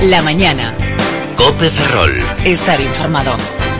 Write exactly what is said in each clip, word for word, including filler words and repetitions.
La mañana. COPE Ferrol. Estar informado.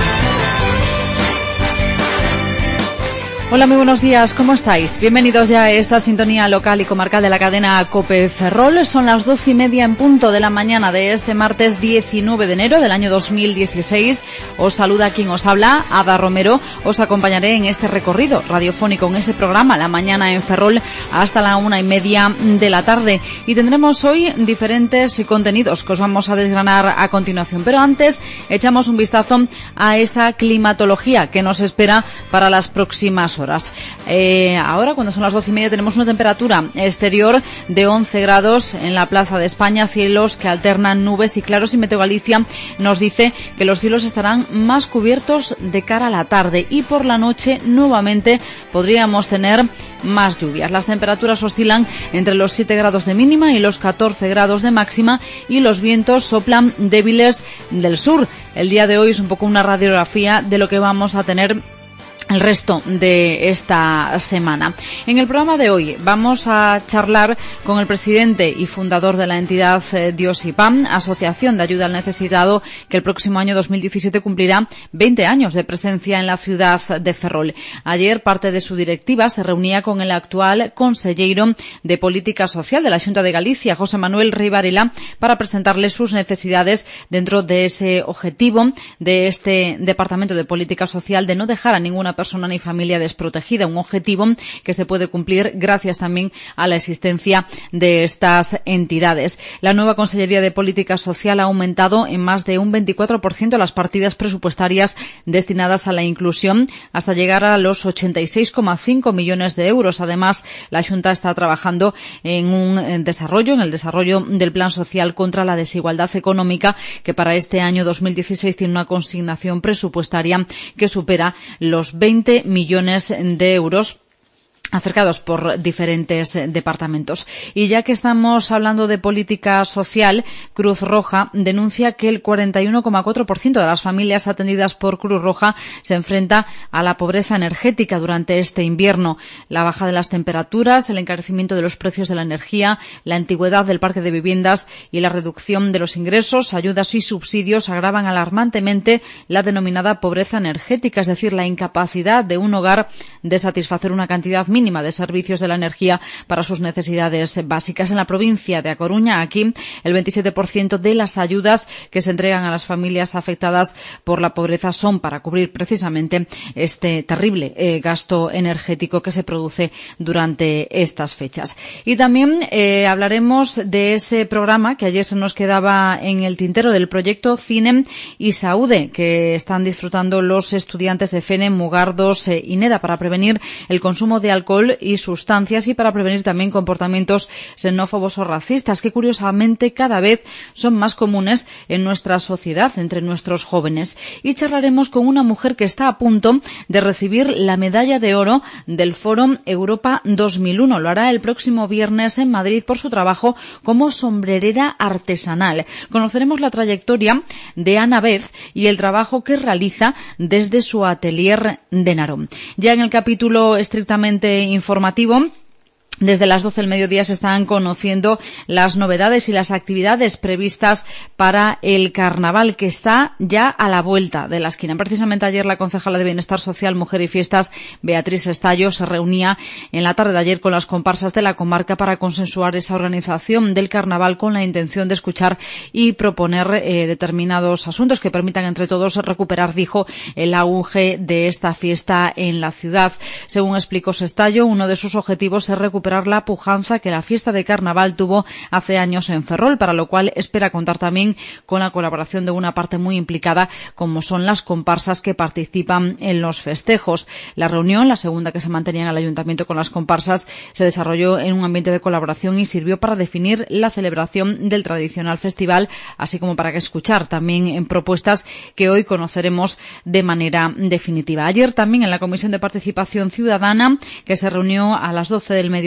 Hola, muy buenos días, ¿cómo estáis? Bienvenidos ya a esta sintonía local y comarcal de la cadena COPE Ferrol. Son las doce y media en punto de la mañana de este martes diecinueve de enero del año dos mil dieciséis. Os saluda quien os habla, Ada Romero. Os acompañaré en este recorrido radiofónico, en este programa La Mañana en Ferrol, hasta la una y media de la tarde. Y tendremos hoy diferentes contenidos que os vamos a desgranar a continuación. Pero antes, echamos un vistazo a esa climatología que nos espera para las próximas horas. Horas. Eh, ahora, cuando son las doce y media, tenemos una temperatura exterior de once grados en la Plaza de España, cielos que alternan nubes y claros, y Meteo Galicia nos dice que los cielos estarán más cubiertos de cara a la tarde, y por la noche nuevamente podríamos tener más lluvias. Las temperaturas oscilan entre los siete grados de mínima y los catorce grados de máxima, y los vientos soplan débiles del sur. El día de hoy es un poco una radiografía de lo que vamos a tener el resto de esta semana. En el programa de hoy vamos a charlar con el presidente y fundador de la entidad eh, Dios y Pan, Asociación de Ayuda al Necesitado, que el próximo año dos mil diecisiete cumplirá veinte años de presencia en la ciudad de Ferrol. Ayer parte de su directiva se reunía con el actual conselleiro de Política Social de la Xunta de Galicia, José Manuel Rey Varela, para presentarle sus necesidades dentro de ese objetivo de este Departamento de Política Social de no dejar a ninguna persona ni familia desprotegida, un objetivo que se puede cumplir gracias también a la existencia de estas entidades. La nueva Consellería de Política Social ha aumentado en más de un veinticuatro por ciento las partidas presupuestarias destinadas a la inclusión, hasta llegar a los ochenta y seis coma cinco millones de euros. Además, la Xunta está trabajando en un desarrollo, en el desarrollo del Plan Social contra la Desigualdad Económica, que para este año dos mil dieciséis tiene una consignación presupuestaria que supera los veinte millones de euros, acercados por diferentes departamentos. Y ya que estamos hablando de política social, Cruz Roja denuncia que el cuarenta y uno coma cuatro por ciento de las familias atendidas por Cruz Roja se enfrenta a la pobreza energética durante este invierno. La baja de las temperaturas, el encarecimiento de los precios de la energía, la antigüedad del parque de viviendas y la reducción de los ingresos, ayudas y subsidios agravan alarmantemente la denominada pobreza energética, es decir, la incapacidad de un hogar de satisfacer una cantidad mínima de servicios de la energía para sus necesidades básicas. En la provincia de A Coruña, aquí, el veintisiete por ciento de las ayudas que se entregan a las familias afectadas por la pobreza son para cubrir precisamente este terrible eh, gasto energético que se produce durante estas fechas. Y también eh, hablaremos de ese programa que ayer se nos quedaba en el tintero, del proyecto Cine y Saúde, que están disfrutando los estudiantes de Fene, Mugardos eh, y Neda, para prevenir el consumo de alcohol y sustancias, y para prevenir también comportamientos xenófobos o racistas, que curiosamente cada vez son más comunes en nuestra sociedad, entre nuestros jóvenes. Y charlaremos con una mujer que está a punto de recibir la medalla de oro del Foro Europa dos mil uno. Lo hará el próximo viernes en Madrid por su trabajo como sombrerera artesanal. Conoceremos la trayectoria de Ana Vez y el trabajo que realiza desde su atelier de Narón. Ya en el capítulo estrictamente informativo, desde las doce del mediodía se están conociendo las novedades y las actividades previstas para el carnaval, que está ya a la vuelta de la esquina. Precisamente ayer la concejala de Bienestar Social, Mujer y Fiestas, Beatriz Estallo, se reunía en la tarde de ayer con las comparsas de la comarca para consensuar esa organización del carnaval, con la intención de escuchar y proponer eh, determinados asuntos que permitan entre todos recuperar, dijo, el auge de esta fiesta en la ciudad. Según explicó Estallo, uno de sus objetivos es recuperar recuperar la pujanza que la fiesta de carnaval tuvo hace años en Ferrol, para lo cual espera contar también con la colaboración de una parte muy implicada, como son las comparsas que participan en los festejos. La reunión, la segunda que se mantenía en el ayuntamiento con las comparsas, se desarrolló en un ambiente de colaboración y sirvió para definir la celebración del tradicional festival, así como para escuchar también en propuestas que hoy conoceremos de manera definitiva. Ayer también en la Comisión de Participación Ciudadana, que se reunió a las doce del mediodía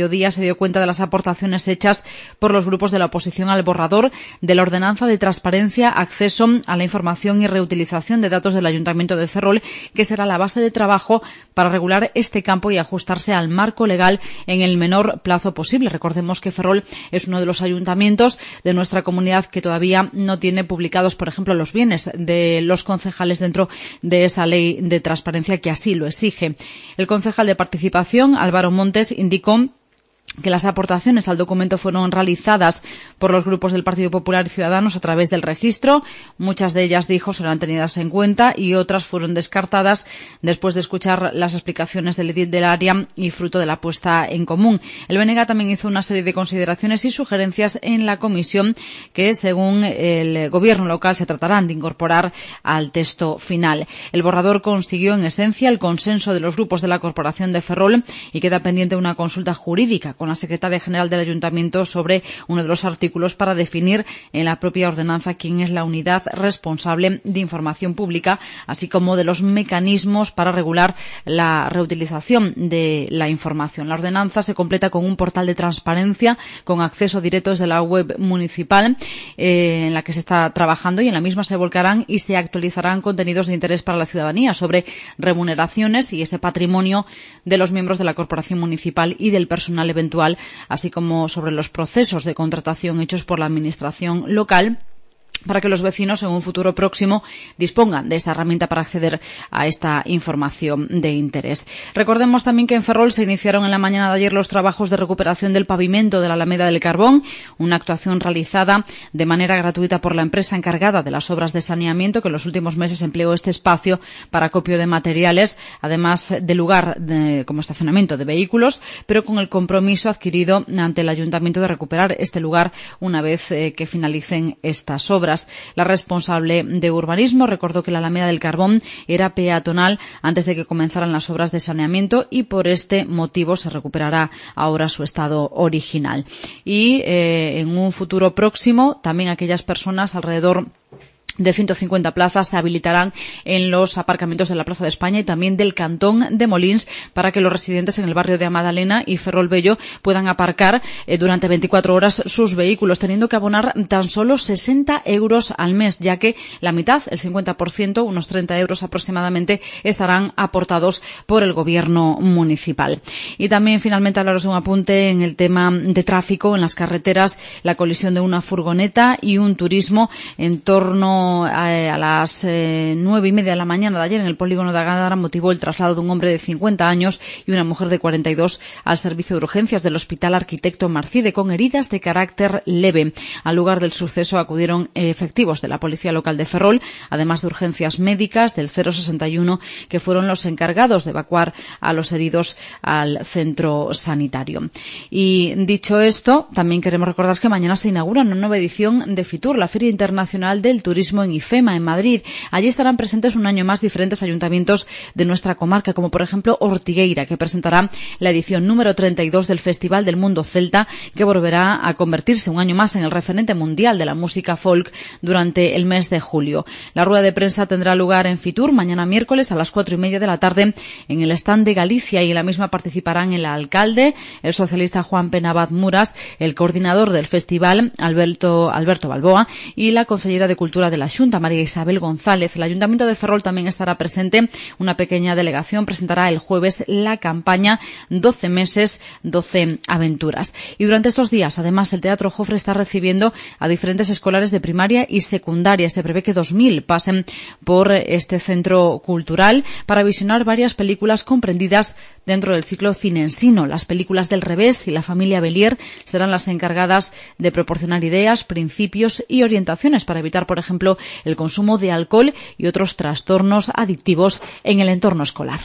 mediodía se dio cuenta de las aportaciones hechas por los grupos de la oposición al borrador de la Ordenanza de Transparencia, Acceso a la Información y Reutilización de Datos del Ayuntamiento de Ferrol, que será la base de trabajo para regular este campo y ajustarse al marco legal en el menor plazo posible. Recordemos que Ferrol es uno de los ayuntamientos de nuestra comunidad que todavía no tiene publicados, por ejemplo, los bienes de los concejales dentro de esa ley de transparencia que así lo exige. El concejal de Participación, Álvaro Montes, indicó que las aportaciones al documento fueron realizadas por los grupos del Partido Popular y Ciudadanos a través del registro. Muchas de ellas, dijo, serán tenidas en cuenta y otras fueron descartadas después de escuchar las explicaciones del edil del área y fruto de la puesta en común. El B N G también hizo una serie de consideraciones y sugerencias en la comisión que, según el gobierno local, se tratarán de incorporar al texto final. El borrador consiguió, en esencia, el consenso de los grupos de la Corporación de Ferrol y queda pendiente una consulta jurídica con la secretaria general del Ayuntamiento sobre uno de los artículos para definir en la propia ordenanza quién es la unidad responsable de información pública, así como de los mecanismos para regular la reutilización de la información. La ordenanza se completa con un portal de transparencia con acceso directo desde la web municipal eh, en la que se está trabajando, y en la misma se volcarán y se actualizarán contenidos de interés para la ciudadanía sobre remuneraciones y ese patrimonio de los miembros de la corporación municipal y del personal eventual, así como sobre los procesos de contratación hechos por la administración local, para que los vecinos en un futuro próximo dispongan de esa herramienta para acceder a esta información de interés. Recordemos también que en Ferrol se iniciaron en la mañana de ayer los trabajos de recuperación del pavimento de la Alameda del Carbón, una actuación realizada de manera gratuita por la empresa encargada de las obras de saneamiento, que en los últimos meses empleó este espacio para acopio de materiales, además de lugar de, como estacionamiento de vehículos, pero con el compromiso adquirido ante el ayuntamiento de recuperar este lugar una vez eh, que finalicen estas obras. La responsable de urbanismo recordó que la Alameda del Carbón era peatonal antes de que comenzaran las obras de saneamiento y por este motivo se recuperará ahora su estado original. Y eh, en un futuro próximo también aquellas personas alrededor de ciento cincuenta plazas se habilitarán en los aparcamientos de la Plaza de España y también del Cantón de Molins para que los residentes en el barrio de Amadalena y Ferrol Bello puedan aparcar eh, durante veinticuatro horas sus vehículos, teniendo que abonar tan solo sesenta euros al mes, ya que la mitad, el cincuenta por ciento, unos treinta euros aproximadamente, estarán aportados por el gobierno municipal. Y también, finalmente, hablaros de un apunte en el tema de tráfico en las carreteras, la colisión de una furgoneta y un turismo en torno a las eh, nueve y media de la mañana de ayer en el polígono de Gándara motivó el traslado de un hombre de cincuenta años y una mujer de cuarenta y dos al servicio de urgencias del Hospital Arquitecto Marcide con heridas de carácter leve. Al lugar del suceso acudieron eh, efectivos de la Policía Local de Ferrol, además de urgencias médicas del cero sesenta y uno, que fueron los encargados de evacuar a los heridos al centro sanitario. Y dicho esto, también queremos recordar que mañana se inaugura una nueva edición de FITUR, la Feria Internacional del Turismo en IFEMA, en Madrid. Allí estarán presentes un año más diferentes ayuntamientos de nuestra comarca, como por ejemplo Ortigueira, que presentará la edición número treinta y dos del Festival del Mundo Celta, que volverá a convertirse un año más en el referente mundial de la música folk durante el mes de julio. La rueda de prensa tendrá lugar en FITUR mañana miércoles a las cuatro y media de la tarde en el stand de Galicia, y en la misma participarán el alcalde, el socialista Juan Penabad Muras, el coordinador del festival, Alberto, Alberto Balboa, y la consellera de Cultura de la Xunta, María Isabel González. El Ayuntamiento de Ferrol también estará presente. Una pequeña delegación presentará el jueves la campaña doce meses, doce aventuras. Y durante estos días, además, el Teatro Jofre está recibiendo a diferentes escolares de primaria y secundaria. Se prevé que dos mil pasen por este centro cultural para visionar varias películas comprendidas dentro del ciclo Cinensino. Las películas del Revés y La familia Belier serán las encargadas de proporcionar ideas, principios y orientaciones para evitar, por ejemplo, el consumo de alcohol y otros trastornos adictivos en el entorno escolar.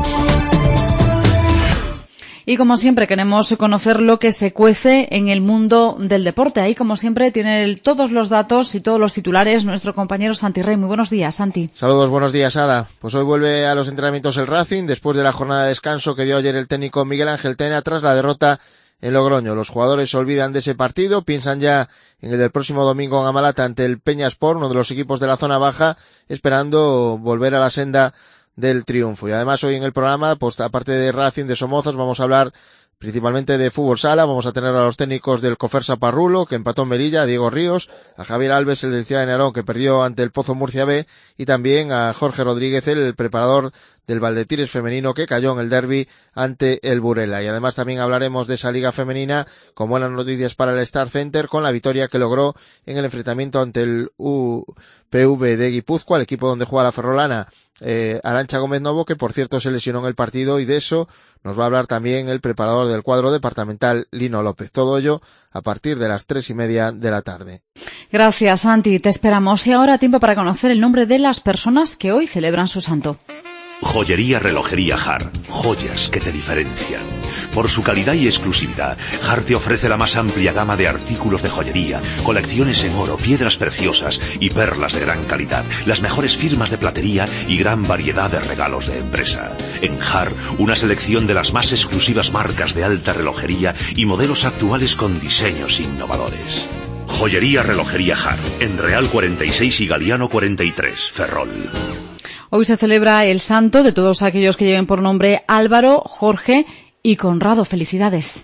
Y como siempre queremos conocer lo que se cuece en el mundo del deporte. Ahí, como siempre, tiene todos los datos y todos los titulares nuestro compañero Santi Rey. Muy buenos días, Santi. Saludos, buenos días, Ada. Pues hoy vuelve a los entrenamientos el Racing después de la jornada de descanso que dio ayer el técnico Miguel Ángel Tena tras la derrota en Logroño. Los jugadores se olvidan de ese partido, piensan ya en el del próximo domingo en Amalata ante el Peñaspor, uno de los equipos de la zona baja, esperando volver a la senda del triunfo. Y además hoy en el programa, pues aparte de Racing, de Somozas, vamos a hablar principalmente de fútbol sala. Vamos a tener a los técnicos del Cofersa Parrulo, que empató en Melilla, a Diego Ríos, a Javier Alves, el del Ciudad de Narón, que perdió ante el Pozo Murcia B, y también a Jorge Rodríguez, el preparador del Valdetires femenino, que cayó en el derbi ante el Burela. Y además también hablaremos de esa liga femenina con buenas noticias para el Star Center, con la victoria que logró en el enfrentamiento ante el U P V de Guipúzcoa, el equipo donde juega la ferrolana eh, Arantxa Gómez Novo, que por cierto se lesionó en el partido, y de eso nos va a hablar también el preparador del cuadro departamental, Lino López. Todo ello a partir de las tres y media de la tarde. Gracias, Santi. Te esperamos. Y ahora tiempo para conocer el nombre de las personas que hoy celebran su santo. Joyería Relojería Har, joyas que te diferencian. Por su calidad y exclusividad, Har te ofrece la más amplia gama de artículos de joyería, colecciones en oro, piedras preciosas y perlas de gran calidad, las mejores firmas de platería y gran variedad de regalos de empresa. En Har, una selección de las más exclusivas marcas de alta relojería y modelos actuales con diseños innovadores. Joyería Relojería Har, en Real cuarenta y seis y Galiano cuarenta y tres, Ferrol. Hoy se celebra el santo de todos aquellos que lleven por nombre Álvaro, Jorge y Conrado. Felicidades.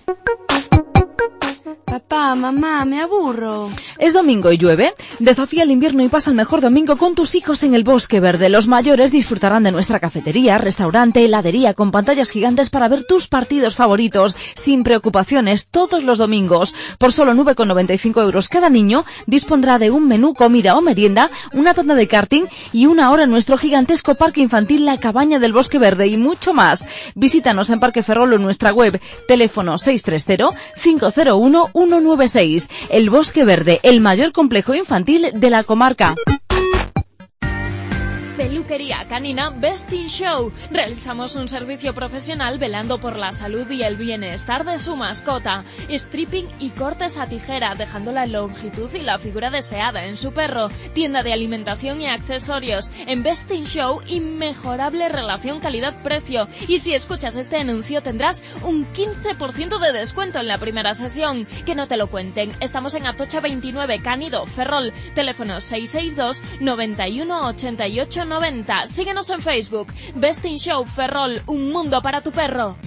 Papá, mamá, me aburro. Es domingo y llueve. Desafía el invierno y pasa el mejor domingo con tus hijos en el Bosque Verde. Los mayores disfrutarán de nuestra cafetería, restaurante, heladería con pantallas gigantes para ver tus partidos favoritos sin preocupaciones todos los domingos. Por solo nueve con noventa y cinco euros cada niño dispondrá de un menú, comida o merienda, una tanda de karting y una hora en nuestro gigantesco parque infantil La Cabaña del Bosque Verde y mucho más. Visítanos en Parque Ferrol en nuestra web. Teléfono seis tres cero, cinco cero uno, uno nueve seis. El Bosque Verde, el mayor complejo infantil de la comarca. Peluquería Canina Best in Show. Realizamos un servicio profesional velando por la salud y el bienestar de su mascota. Stripping y cortes a tijera, dejando la longitud y la figura deseada en su perro. Tienda de alimentación y accesorios. En Best in Show, inmejorable relación calidad-precio. Y si escuchas este anuncio tendrás un quince por ciento de descuento en la primera sesión. Que no te lo cuenten. Estamos en Atocha veintinueve, Cánido, Ferrol. Teléfono seis seis dos, noventa y uno, ochenta y ocho noventa. Síguenos en Facebook. Best in Show Ferrol, un mundo para tu perro.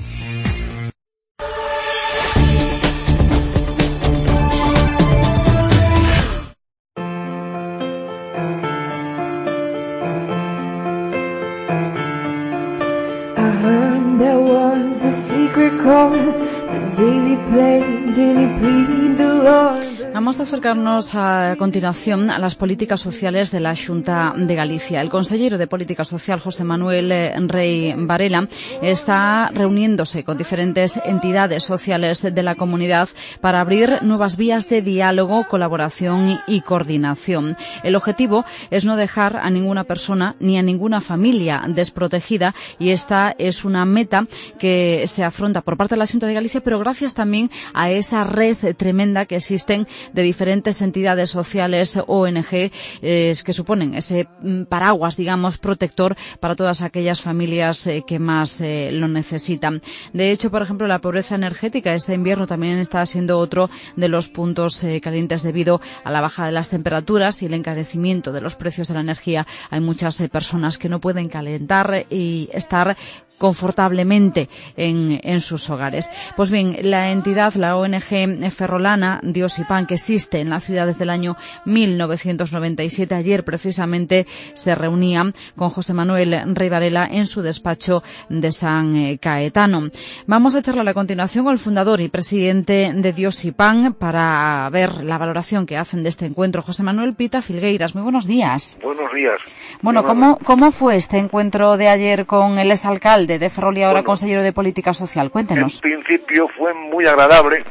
I heard there was a secret chord that David played and he pleaded the Lord. Vamos a acercarnos a continuación a las políticas sociales de la Xunta de Galicia. El consejero de Política Social, José Manuel Rey Varela, está reuniéndose con diferentes entidades sociales de la comunidad para abrir nuevas vías de diálogo, colaboración y coordinación. El objetivo es no dejar a ninguna persona ni a ninguna familia desprotegida, y esta es una meta que se afronta por parte de la Xunta de Galicia, pero gracias también a esa red tremenda que existen de diferentes entidades sociales, O N G, eh, que suponen ese paraguas, digamos, protector para todas aquellas familias eh, que más eh, lo necesitan. De hecho, por ejemplo, la pobreza energética este invierno también está siendo otro de los puntos eh, calientes debido a la baja de las temperaturas y el encarecimiento de los precios de la energía. Hay muchas eh, personas que no pueden calentar y estar confortablemente en, en sus hogares. Pues bien, la entidad, la O N G ferrolana Dios y Pan, que existe en la ciudad desde el año mil novecientos noventa y siete, ayer precisamente se reunía con José Manuel Rey Varela en su despacho de San Caetano. Vamos a charlar a continuación con el fundador y presidente de Dios y Pan para ver la valoración que hacen de este encuentro. José Manuel Pita Filgueiras, muy buenos días. Buenos días. Bueno, ¿cómo, cómo fue este encuentro de ayer con el exalcalde de Ferrol y ahora bueno, consejero de Política Social? Cuéntenos. En principio fue muy agradable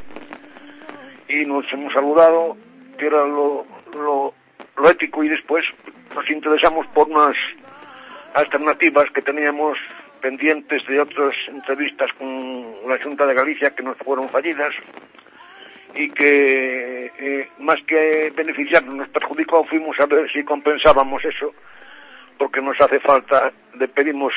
y nos hemos saludado, que era lo, lo, lo ético, y después nos interesamos por unas alternativas que teníamos pendientes de otras entrevistas con la Xunta de Galicia que nos fueron fallidas y que eh, más que beneficiarnos nos perjudicó. Fuimos a ver si compensábamos eso, porque nos hace falta, le pedimos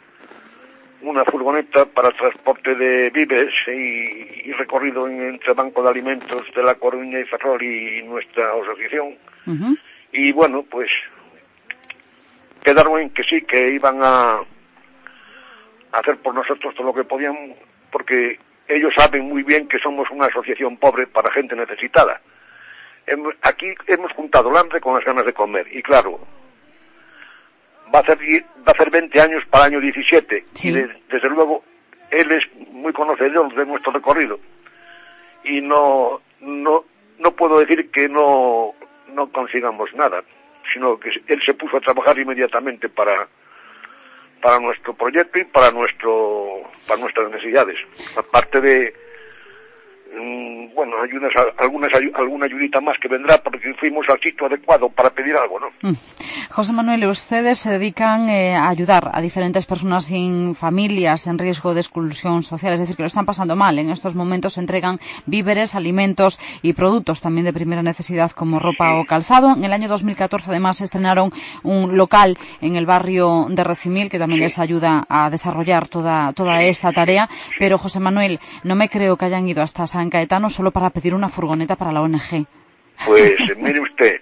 una furgoneta para transporte de víveres y, y recorrido en, entre Banco de Alimentos de La Coruña y Ferrol y nuestra asociación. Uh-huh. Y bueno, pues quedaron en que sí, que iban a, a hacer por nosotros todo lo que podían, porque ellos saben muy bien que somos una asociación pobre para gente necesitada. Aquí hemos juntado el hambre con las ganas de comer, y claro, va a hacer, va a hacer veinte años para el año diecisiete, sí. Y de, desde luego él es muy conocedor de nuestro recorrido, y no, no, no puedo decir que no, no consigamos nada, sino que él se puso a trabajar inmediatamente para, para nuestro proyecto y para nuestro, para nuestras necesidades, aparte de bueno, hay unas, algunas, alguna ayudita más que vendrá porque fuimos al sitio adecuado para pedir algo, ¿no? Mm. José Manuel, ustedes se dedican eh, a ayudar a diferentes personas sin familias en riesgo de exclusión social, es decir, que lo están pasando mal. En estos momentos se entregan víveres, alimentos y productos también de primera necesidad como ropa sí. o calzado. En el año dos mil catorce, además, estrenaron un local en el barrio de Recimil que también sí. les ayuda a desarrollar toda, toda sí. esta tarea. Pero, José Manuel, no me creo que hayan ido hasta San Caetano solo para pedir una furgoneta para la O N G. Pues mire usted,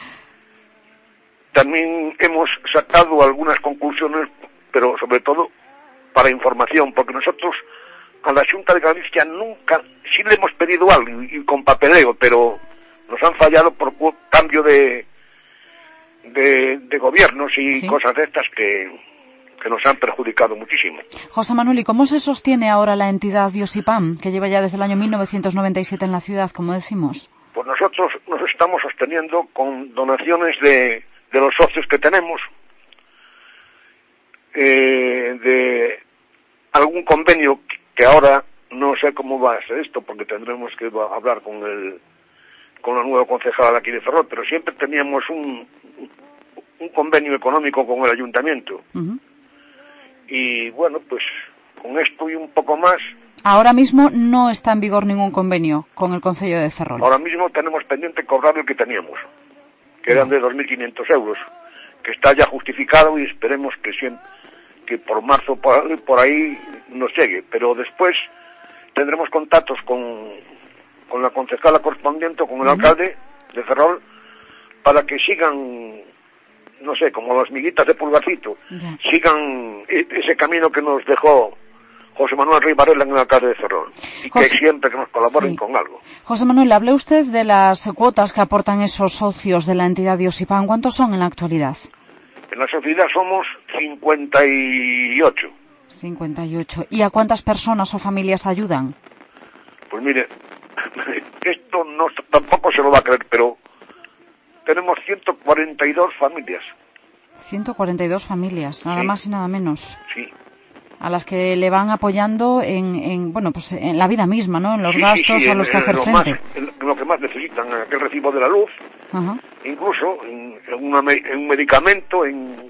también hemos sacado algunas conclusiones, pero sobre todo para información, porque nosotros a la Xunta de Galicia nunca, sí le hemos pedido algo y, y con papeleo, pero nos han fallado por cambio de de, de gobiernos y ¿sí? cosas de estas que que nos han perjudicado muchísimo. José Manuel, ¿y cómo se sostiene ahora la entidad Dios y Pan, que lleva ya desde el año mil novecientos noventa y siete en la ciudad, como decimos? Pues nosotros nos estamos sosteniendo con donaciones de, de los socios que tenemos, eh, de algún convenio que ahora no sé cómo va a ser esto, porque tendremos que hablar con el con la nueva concejala aquí de Ferrol, pero siempre teníamos un, un convenio económico con el ayuntamiento. Uh-huh. Y bueno, pues con esto y un poco más... Ahora mismo no está en vigor ningún convenio con el Concello de Ferrol. Ahora mismo tenemos pendiente cobrar el que teníamos, que eran de dos mil quinientos euros, que está ya justificado y esperemos que siempre, que por marzo por, por ahí nos llegue. Pero después tendremos contactos con, con la concejala correspondiente o con el uh-huh. alcalde de Ferrol para que sigan... no sé, como las miguitas de Pulgarcito, ya. sigan ese camino que nos dejó José Manuel Rey Varela en el alcalde de Ferrol, y José... que siempre que nos colaboren sí. con algo. José Manuel, hable usted de las cuotas que aportan esos socios de la entidad Dios y Pan. ¿Cuántos son en la actualidad? En la sociedad somos cincuenta y ocho. cincuenta y ocho. ¿Y a cuántas personas o familias ayudan? Pues mire, esto no tampoco se lo va a creer, pero tenemos ciento cuarenta y dos familias. ciento cuarenta y dos familias, nada sí. más y nada menos. Sí. A las que le van apoyando en, en bueno, pues en la vida misma, ¿no? En los sí, gastos sí, sí, a los en, que hacer lo frente. Más, en lo que más necesitan, en aquel recibo de la luz, uh-huh. incluso en, en, una, en un medicamento, en,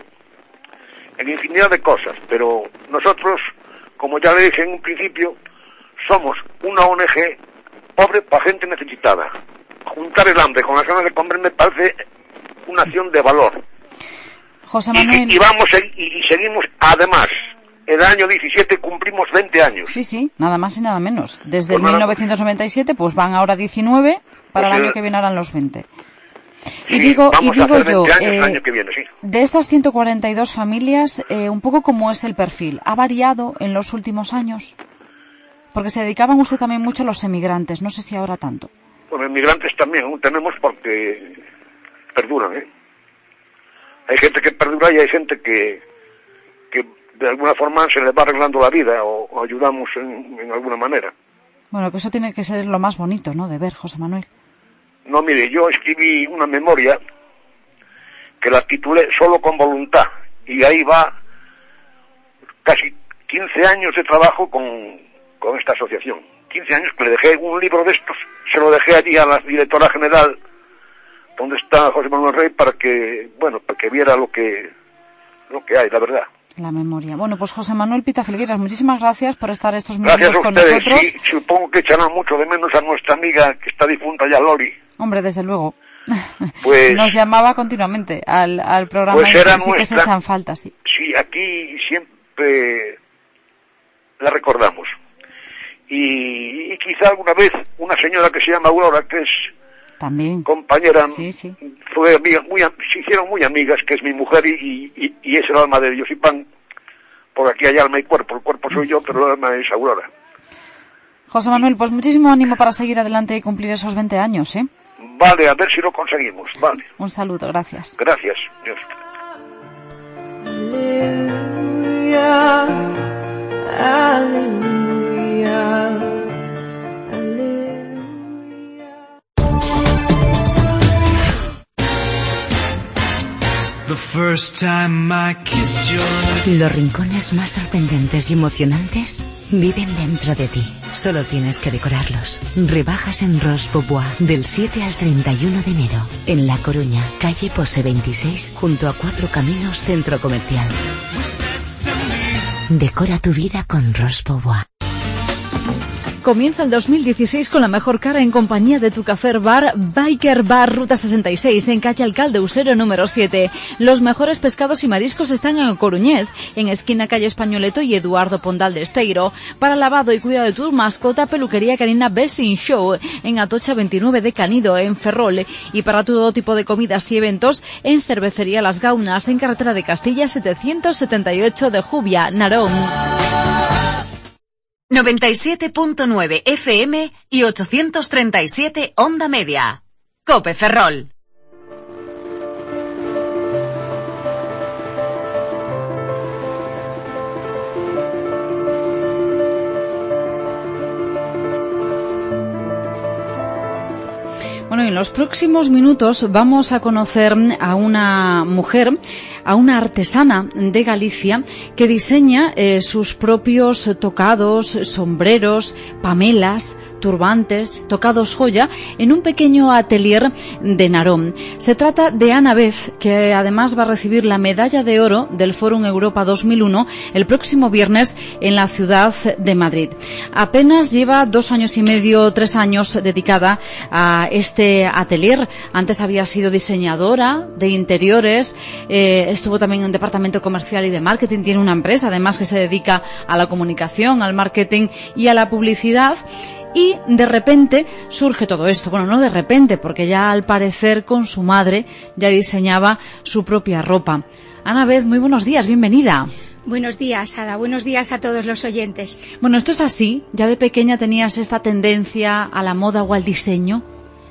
en infinidad de cosas. Pero nosotros, como ya le dije en un principio, somos una O N G pobre para gente necesitada. Juntar el hambre con las ganas de comer me parece una acción de valor. José Manuel... Y, y vamos y, y seguimos, además, el año diecisiete cumplimos veinte años. Sí, sí, nada más y nada menos. Desde pues el mil novecientos noventa y siete, pues van ahora diecinueve, para pues el año que viene harán los veinte. Y sí, digo, vamos y digo a hacer yo, veinte años eh, el año que viene, sí. de estas ciento cuarenta y dos familias, eh, un poco cómo es el perfil. ¿Ha variado en los últimos años? Porque se dedicaban usted también mucho a los emigrantes, no sé si ahora tanto. Bueno, emigrantes también aún tenemos porque perduran, ¿eh? Hay gente que perdura y hay gente que, que de alguna forma se les va arreglando la vida o, o ayudamos en, en alguna manera. Bueno, que eso tiene que ser lo más bonito, ¿no?, de ver, José Manuel. No, mire, yo escribí una memoria que la titulé Solo con voluntad, y ahí va casi quince años de trabajo con, con esta asociación. quince años que le dejé un libro de estos, se lo dejé allí a la directora general, donde está José Manuel Rey, para que, bueno, para que viera lo que, lo que hay, la verdad. La memoria. Bueno, pues José Manuel Pita Filgueiras, muchísimas gracias por estar estos minutos gracias a con ustedes. nosotros. Sí, supongo que echarán mucho de menos a nuestra amiga que está difunta ya, Loli. Hombre, desde luego. Pues, nos llamaba continuamente al, al programa, pues y era sí nuestra, que se echan falta, sí. Sí, aquí siempre la recordamos. Y, y quizá alguna vez una señora que se llama Aurora, que es también compañera, sí, sí. fue amiga, muy, se hicieron muy amigas, que es mi mujer y, y, y es el alma de Dios y Pan, porque aquí hay alma y cuerpo, el cuerpo soy yo, pero el alma es Aurora. José Manuel, pues muchísimo ánimo para seguir adelante y cumplir esos veinte años, ¿eh? Vale, a ver si lo conseguimos, vale. Un saludo, gracias. Gracias, Dios. Hallelujah, hallelujah, hallelujah. The first time I kissed your lips. Los rincones más sorprendentes y emocionantes viven dentro de ti. Solo tienes que decorarlos. Rebajas en Roche Beaubois del siete al treinta y uno de enero. En La Coruña, calle Pose veintiséis, junto a Cuatro Caminos, Centro Comercial. Decora tu vida con Roche Beaubois. Comienza el dos mil dieciséis con la mejor cara en compañía de tu café bar Biker Bar Ruta sesenta y seis en calle Alcalde Usero número siete. Los mejores pescados y mariscos están en Coruñés, en esquina calle Españoleto y Eduardo Pondal de Esteiro. Para lavado y cuidado de tu mascota, peluquería canina Best in Show en Atocha veintinueve de Canido, en Ferrol. Y para todo tipo de comidas y eventos, en Cervecería Las Gaunas, en carretera de Castilla setecientos setenta y ocho de Jubia, Narón. noventa y siete punto nueve F M y ochocientos treinta y siete Onda Media. Cope Ferrol. Bueno, en los próximos minutos vamos a conocer a una mujer, a una artesana de Galicia que diseña eh, sus propios tocados, sombreros, pamelas, turbantes, tocados joya en un pequeño atelier de Narón. Se trata de Ana Vez, que además va a recibir la medalla de oro del Fórum Europa dos mil uno el próximo viernes en la ciudad de Madrid. Apenas lleva dos años y medio, tres años dedicada a este atelier. Antes había sido diseñadora de interiores, eh, estuvo también en el departamento comercial y de marketing, tiene una empresa además que se dedica a la comunicación, al marketing y a la publicidad. Y de repente surge todo esto. Bueno, no de repente, porque ya al parecer con su madre ya diseñaba su propia ropa. Ana Vez, muy buenos días, bienvenida. Buenos días, Ada. Buenos días a todos los oyentes. Bueno, esto es así. ¿Ya de pequeña tenías esta tendencia a la moda o al diseño?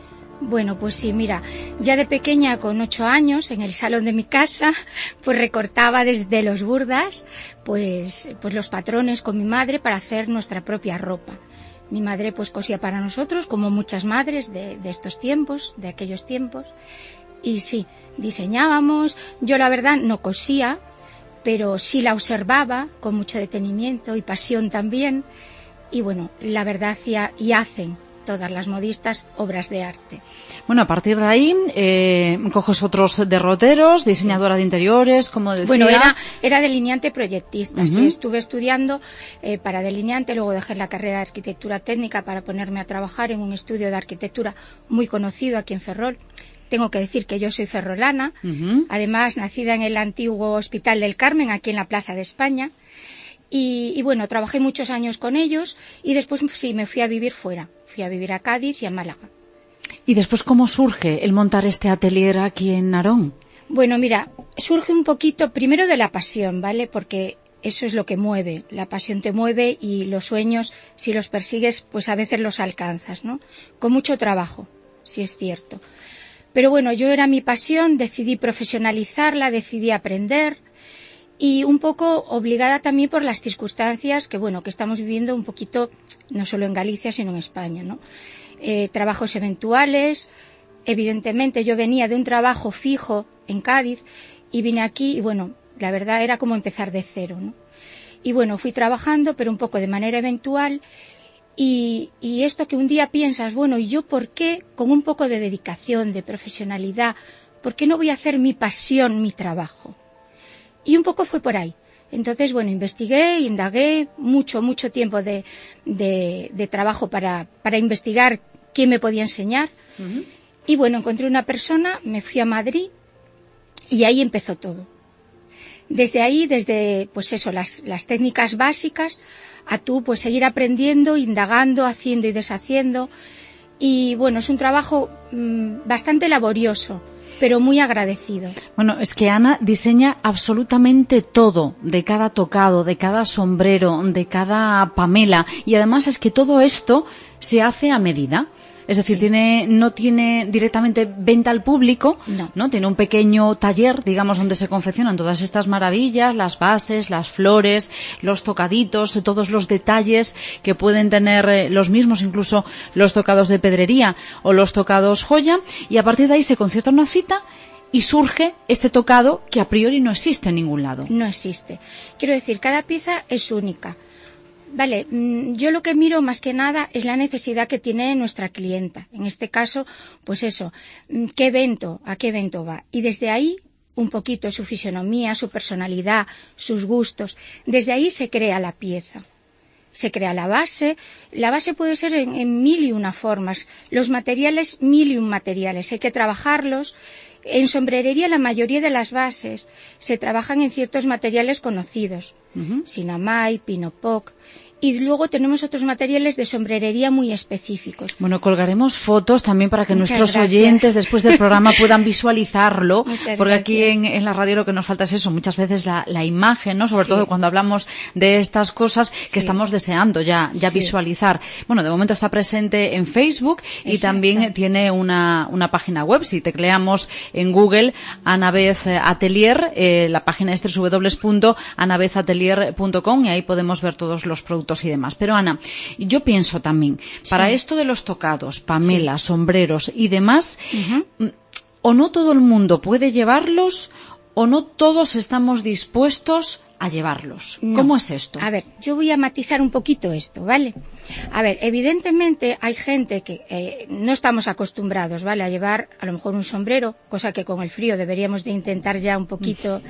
Bueno, pues sí, mira, ya de pequeña, con ocho años, en el salón de mi casa, pues recortaba desde los burdas, pues, pues los patrones con mi madre para hacer nuestra propia ropa. Mi madre pues cosía para nosotros, como muchas madres de, de estos tiempos, de aquellos tiempos. Y sí, diseñábamos. Yo la verdad no cosía, pero sí la observaba con mucho detenimiento y pasión también. Y bueno, la verdad hacía y hacen todas las modistas obras de arte. Bueno, a partir de ahí eh, coges otros derroteros, diseñadora de interiores, como decía. Bueno, era, era delineante proyectista. Uh-huh. Sí, estuve estudiando eh, para delineante, luego dejé la carrera de arquitectura técnica para ponerme a trabajar en un estudio de arquitectura muy conocido aquí en Ferrol. Tengo que decir que yo soy ferrolana, uh-huh. Además nacida en el antiguo Hospital del Carmen, aquí en la Plaza de España. Y, y bueno, trabajé muchos años con ellos y después sí me fui a vivir fuera. Fui a vivir a Cádiz y a Málaga. ¿Y después cómo surge el montar este atelier aquí en Narón? Bueno, mira, surge un poquito primero de la pasión, ¿vale? Porque eso es lo que mueve. La pasión te mueve y los sueños, si los persigues, pues a veces los alcanzas, ¿no? Con mucho trabajo, sí es cierto. Pero bueno, yo era mi pasión, decidí profesionalizarla, decidí aprender. Y un poco obligada también por las circunstancias que, bueno, que estamos viviendo un poquito, no solo en Galicia, sino en España, ¿no? Eh, trabajos eventuales. Evidentemente, yo venía de un trabajo fijo en Cádiz y vine aquí y, bueno, la verdad era como empezar de cero, ¿no? Y, bueno, fui trabajando, pero un poco de manera eventual. Y, y esto que un día piensas, bueno, ¿y yo por qué, con un poco de dedicación, de profesionalidad, por qué no voy a hacer mi pasión, mi trabajo? Y un poco fue por ahí. Entonces, bueno, investigué, indagué, mucho, mucho tiempo de, de, de trabajo para, para investigar quién me podía enseñar. Uh-huh. Y bueno, encontré una persona, me fui a Madrid y ahí empezó todo. Desde ahí, desde, pues eso, las, las técnicas básicas, a tú, pues seguir aprendiendo, indagando, haciendo y deshaciendo. Y bueno, es un trabajo mmm, bastante laborioso. pero muy agradecido. Bueno, es que Ana diseña absolutamente todo, de cada tocado, de cada sombrero, de cada pamela, y además es que todo esto se hace a medida. Es decir, sí. tiene, no tiene directamente venta al público, no. no, tiene un pequeño taller, digamos, donde se confeccionan todas estas maravillas, las bases, las flores, los tocaditos, todos los detalles que pueden tener eh, los mismos, incluso los tocados de pedrería o los tocados joya, y a partir de ahí se concierta una cita y surge ese tocado que a priori no existe en ningún lado. No existe. Quiero decir, cada pieza es única. Vale, yo lo que miro más que nada es la necesidad que tiene nuestra clienta. En este caso, pues eso, ¿qué evento? ¿A qué evento va? Y desde ahí, un poquito su fisonomía, su personalidad, sus gustos. Desde ahí se crea la pieza. Se crea la base. La base puede ser en, en mil y una formas. Los materiales, mil y un materiales. Hay que trabajarlos. En sombrerería la mayoría de las bases se trabajan en ciertos materiales conocidos. Uh-huh. Sinamay, Pinopoc, y luego tenemos otros materiales de sombrerería muy específicos. Bueno, colgaremos fotos también para que Muchas nuestros gracias. oyentes después del programa puedan visualizarlo, Muchas porque gracias. aquí en, en la radio lo que nos falta es eso, muchas veces la, la imagen, ¿no? Sobre Sí. todo cuando hablamos de estas cosas que Sí. estamos deseando ya, ya Sí. visualizar. Bueno, de momento está presente en Facebook y Exacto. también tiene una, una página web. Si tecleamos en Google Anabez Atelier, eh, la página es doble u doble u doble u punto anabez atelier punto com, y ahí podemos ver todos los productos y demás. Pero Ana, yo pienso también, para Sí. esto de los tocados, pamelas, sí. sombreros y demás, Uh-huh. o no todo el mundo puede llevarlos, o no todos estamos dispuestos a llevarlos. No. ¿Cómo es esto? A ver, yo voy a matizar un poquito esto, ¿vale? A ver, evidentemente hay gente que eh, no estamos acostumbrados, ¿vale? A llevar a lo mejor un sombrero, cosa que con el frío deberíamos de intentar ya un poquito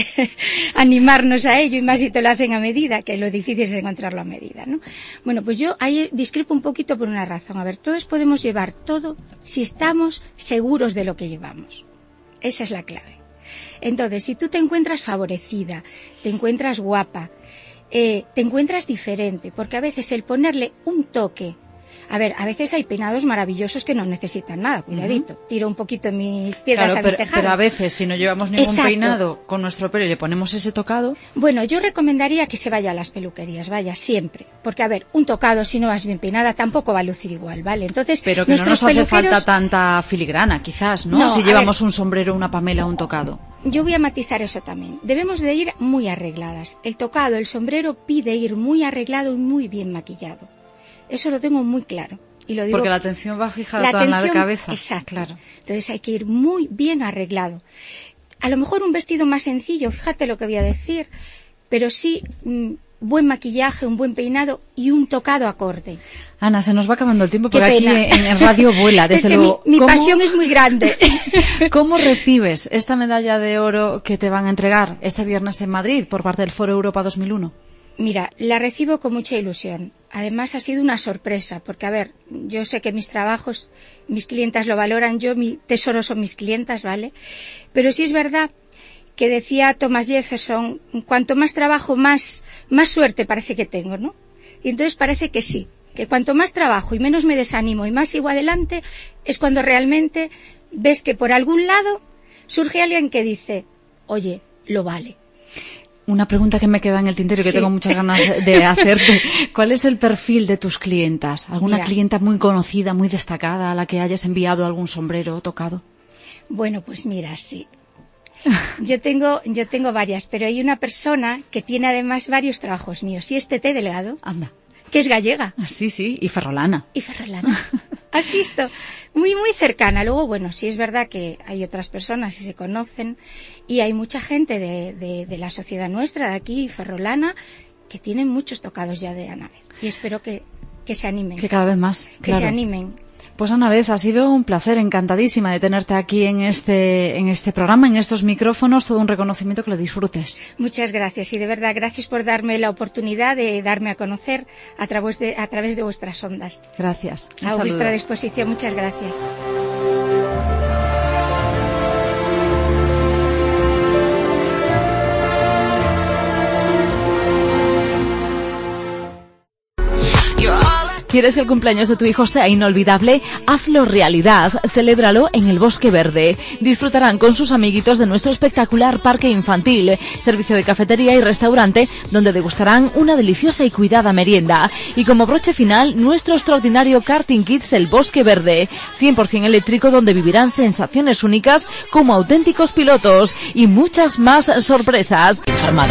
animarnos a ello, y más si te lo hacen a medida, que lo difícil es encontrarlo a medida, ¿no? Bueno, pues yo ahí discrepo un poquito por una razón. A ver, todos podemos llevar todo si estamos seguros de lo que llevamos. Esa es la clave. Entonces, si tú te encuentras favorecida, te encuentras guapa, eh, te encuentras diferente, porque a veces el ponerle un toque, a ver, a veces hay peinados maravillosos que no necesitan nada, cuidadito, uh-huh. tiro un poquito mis piedras claro, a pero, mi tejado. pero a veces, si no llevamos ningún Exacto. peinado con nuestro pelo y le ponemos ese tocado... Bueno, yo recomendaría que se vaya a las peluquerías, vaya, siempre. Porque, a ver, un tocado, si no vas bien peinada, tampoco va a lucir igual, ¿vale? Entonces, pero que no nos hace peluqueros... falta tanta filigrana, quizás, ¿no? no si llevamos ver, un sombrero, una pamela, un tocado. Yo voy a matizar eso también. Debemos de ir muy arregladas. El tocado, el sombrero pide ir muy arreglado y muy bien maquillado. Eso lo tengo muy claro. Y lo digo, porque la atención va fijada la toda atención, en la cabeza. Exacto. Claro. Entonces hay que ir muy bien arreglado. A lo mejor un vestido más sencillo, fíjate lo que voy a decir, pero sí mmm, buen maquillaje, un buen peinado y un tocado acorde. Ana, se nos va acabando el tiempo, porque aquí en, en radio vuela, desde es que luego. Mi, mi pasión es muy grande. ¿Cómo recibes esta medalla de oro que te van a entregar este viernes en Madrid por parte del Foro Europa dos mil uno? Mira, la recibo con mucha ilusión. Además ha sido una sorpresa, porque a ver, yo sé que mis trabajos, mis clientas lo valoran, yo mi tesoro son mis clientas, ¿vale? Pero sí es verdad que decía Thomas Jefferson, cuanto más trabajo, más, más suerte parece que tengo, ¿no? Y entonces parece que sí, que cuanto más trabajo y menos me desanimo y más sigo adelante, es cuando realmente ves que por algún lado surge alguien que dice, oye, lo vale. Una pregunta que me queda en el tintero y que sí. tengo muchas ganas de hacerte. ¿Cuál es el perfil de tus clientas? ¿Alguna Mira, clienta muy conocida, muy destacada, a la que hayas enviado algún sombrero o tocado? Bueno, pues mira, sí. Yo tengo, yo tengo varias, pero hay una persona que tiene además varios trabajos míos. Y es Tete Delgado. Anda. Que es gallega. Sí, sí, y ferrolana. Y ferrolana. ¿Has visto? Muy, muy cercana. Luego, bueno, sí es verdad que hay otras personas y se conocen, y hay mucha gente de, de, de la sociedad nuestra, de aquí, ferrolana, que tienen muchos tocados ya de Anabez. Y espero que, que se animen. Que cada vez más. Que claro. se animen. Pues Anabez, ha sido un placer, encantadísima de tenerte aquí en este, en este programa, en estos micrófonos, todo un reconocimiento, que lo disfrutes. Muchas gracias, y de verdad gracias por darme la oportunidad de darme a conocer a través de, a través de vuestras ondas. Gracias. A vuestra disposición, muchas gracias. ¿Quieres que el cumpleaños de tu hijo sea inolvidable? Hazlo realidad. Celébralo en el Bosque Verde. Disfrutarán con sus amiguitos de nuestro espectacular parque infantil, servicio de cafetería y restaurante, donde degustarán una deliciosa y cuidada merienda. Y como broche final, nuestro extraordinario karting kids El Bosque Verde, cien por ciento eléctrico, donde vivirán sensaciones únicas como auténticos pilotos y muchas más sorpresas. Informado.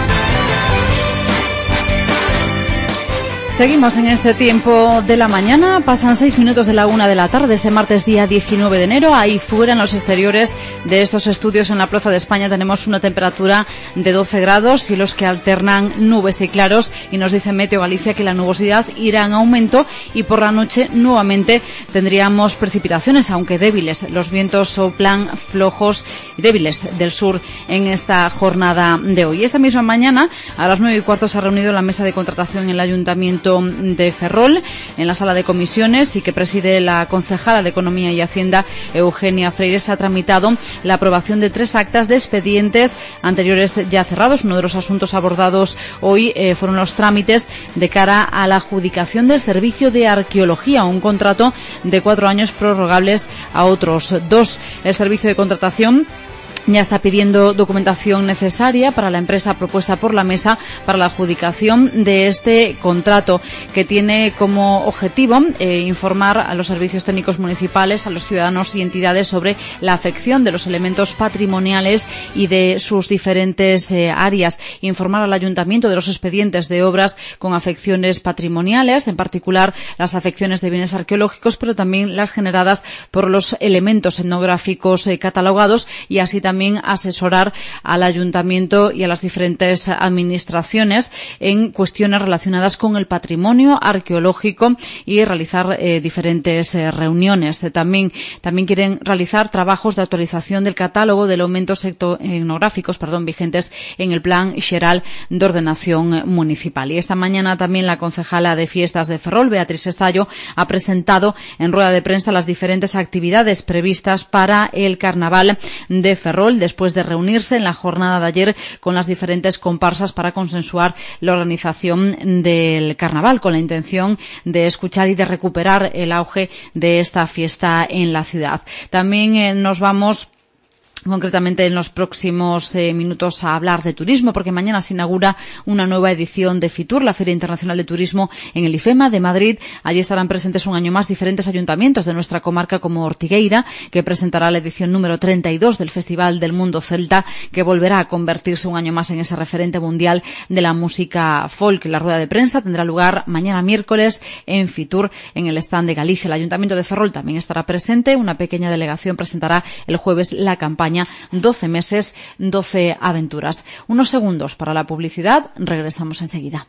Seguimos en este tiempo de la mañana, pasan seis minutos de la una de la tarde, este martes día diecinueve de enero, ahí fuera en los exteriores de estos estudios en la Plaza de España tenemos una temperatura de doce grados, cielos que alternan nubes y claros, y nos dice Meteo Galicia que la nubosidad irá en aumento y por la noche nuevamente tendríamos precipitaciones, aunque débiles. Los vientos soplan flojos y débiles del sur en esta jornada de hoy. Esta misma mañana, a las nueve y cuarto, se ha reunido la mesa de contratación en el Ayuntamiento de Ferrol, en la sala de comisiones, y que preside la concejala de Economía y Hacienda, Eugenia Freire. Se ha tramitado la aprobación de tres actas de expedientes anteriores ya cerrados. Uno de los asuntos abordados hoy eh, fueron los trámites de cara a la adjudicación del servicio de arqueología, un contrato de cuatro años prorrogables a otros dos. El servicio de contratación ya está pidiendo documentación necesaria para la empresa propuesta por la mesa para la adjudicación de este contrato, que tiene como objetivo eh, informar a los servicios técnicos municipales, a los ciudadanos y entidades sobre la afección de los elementos patrimoniales y de sus diferentes eh, áreas, informar al ayuntamiento de los expedientes de obras con afecciones patrimoniales, en particular las afecciones de bienes arqueológicos, pero también las generadas por los elementos etnográficos eh, catalogados, y así también también asesorar al ayuntamiento y a las diferentes administraciones en cuestiones relacionadas con el patrimonio arqueológico y realizar eh, diferentes eh, reuniones. Eh, también, también quieren realizar trabajos de actualización del catálogo de elementos etnográficos perdón, vigentes en el Plan Xeral de Ordenación Municipal. Y esta mañana también la concejala de Fiestas de Ferrol, Beatriz Estallo, ha presentado en rueda de prensa las diferentes actividades previstas para el Carnaval de Ferrol, después de reunirse en la jornada de ayer con las diferentes comparsas para consensuar la organización del carnaval, con la intención de escuchar y de recuperar el auge de esta fiesta en la ciudad. También eh, nos vamos concretamente en los próximos eh, minutos a hablar de turismo, porque mañana se inaugura una nueva edición de FITUR, la Feria Internacional de Turismo, en el IFEMA de Madrid. Allí estarán presentes un año más diferentes ayuntamientos de nuestra comarca, como Ortigueira, que presentará la edición número treinta y dos del Festival del Mundo Celta, que volverá a convertirse un año más en ese referente mundial de la música folk. La rueda de prensa tendrá lugar mañana miércoles en FITUR, en el stand de Galicia. El Ayuntamiento de Ferrol también estará presente. Una pequeña delegación presentará el jueves la campaña doce meses, doce aventuras. Unos segundos para la publicidad, regresamos enseguida.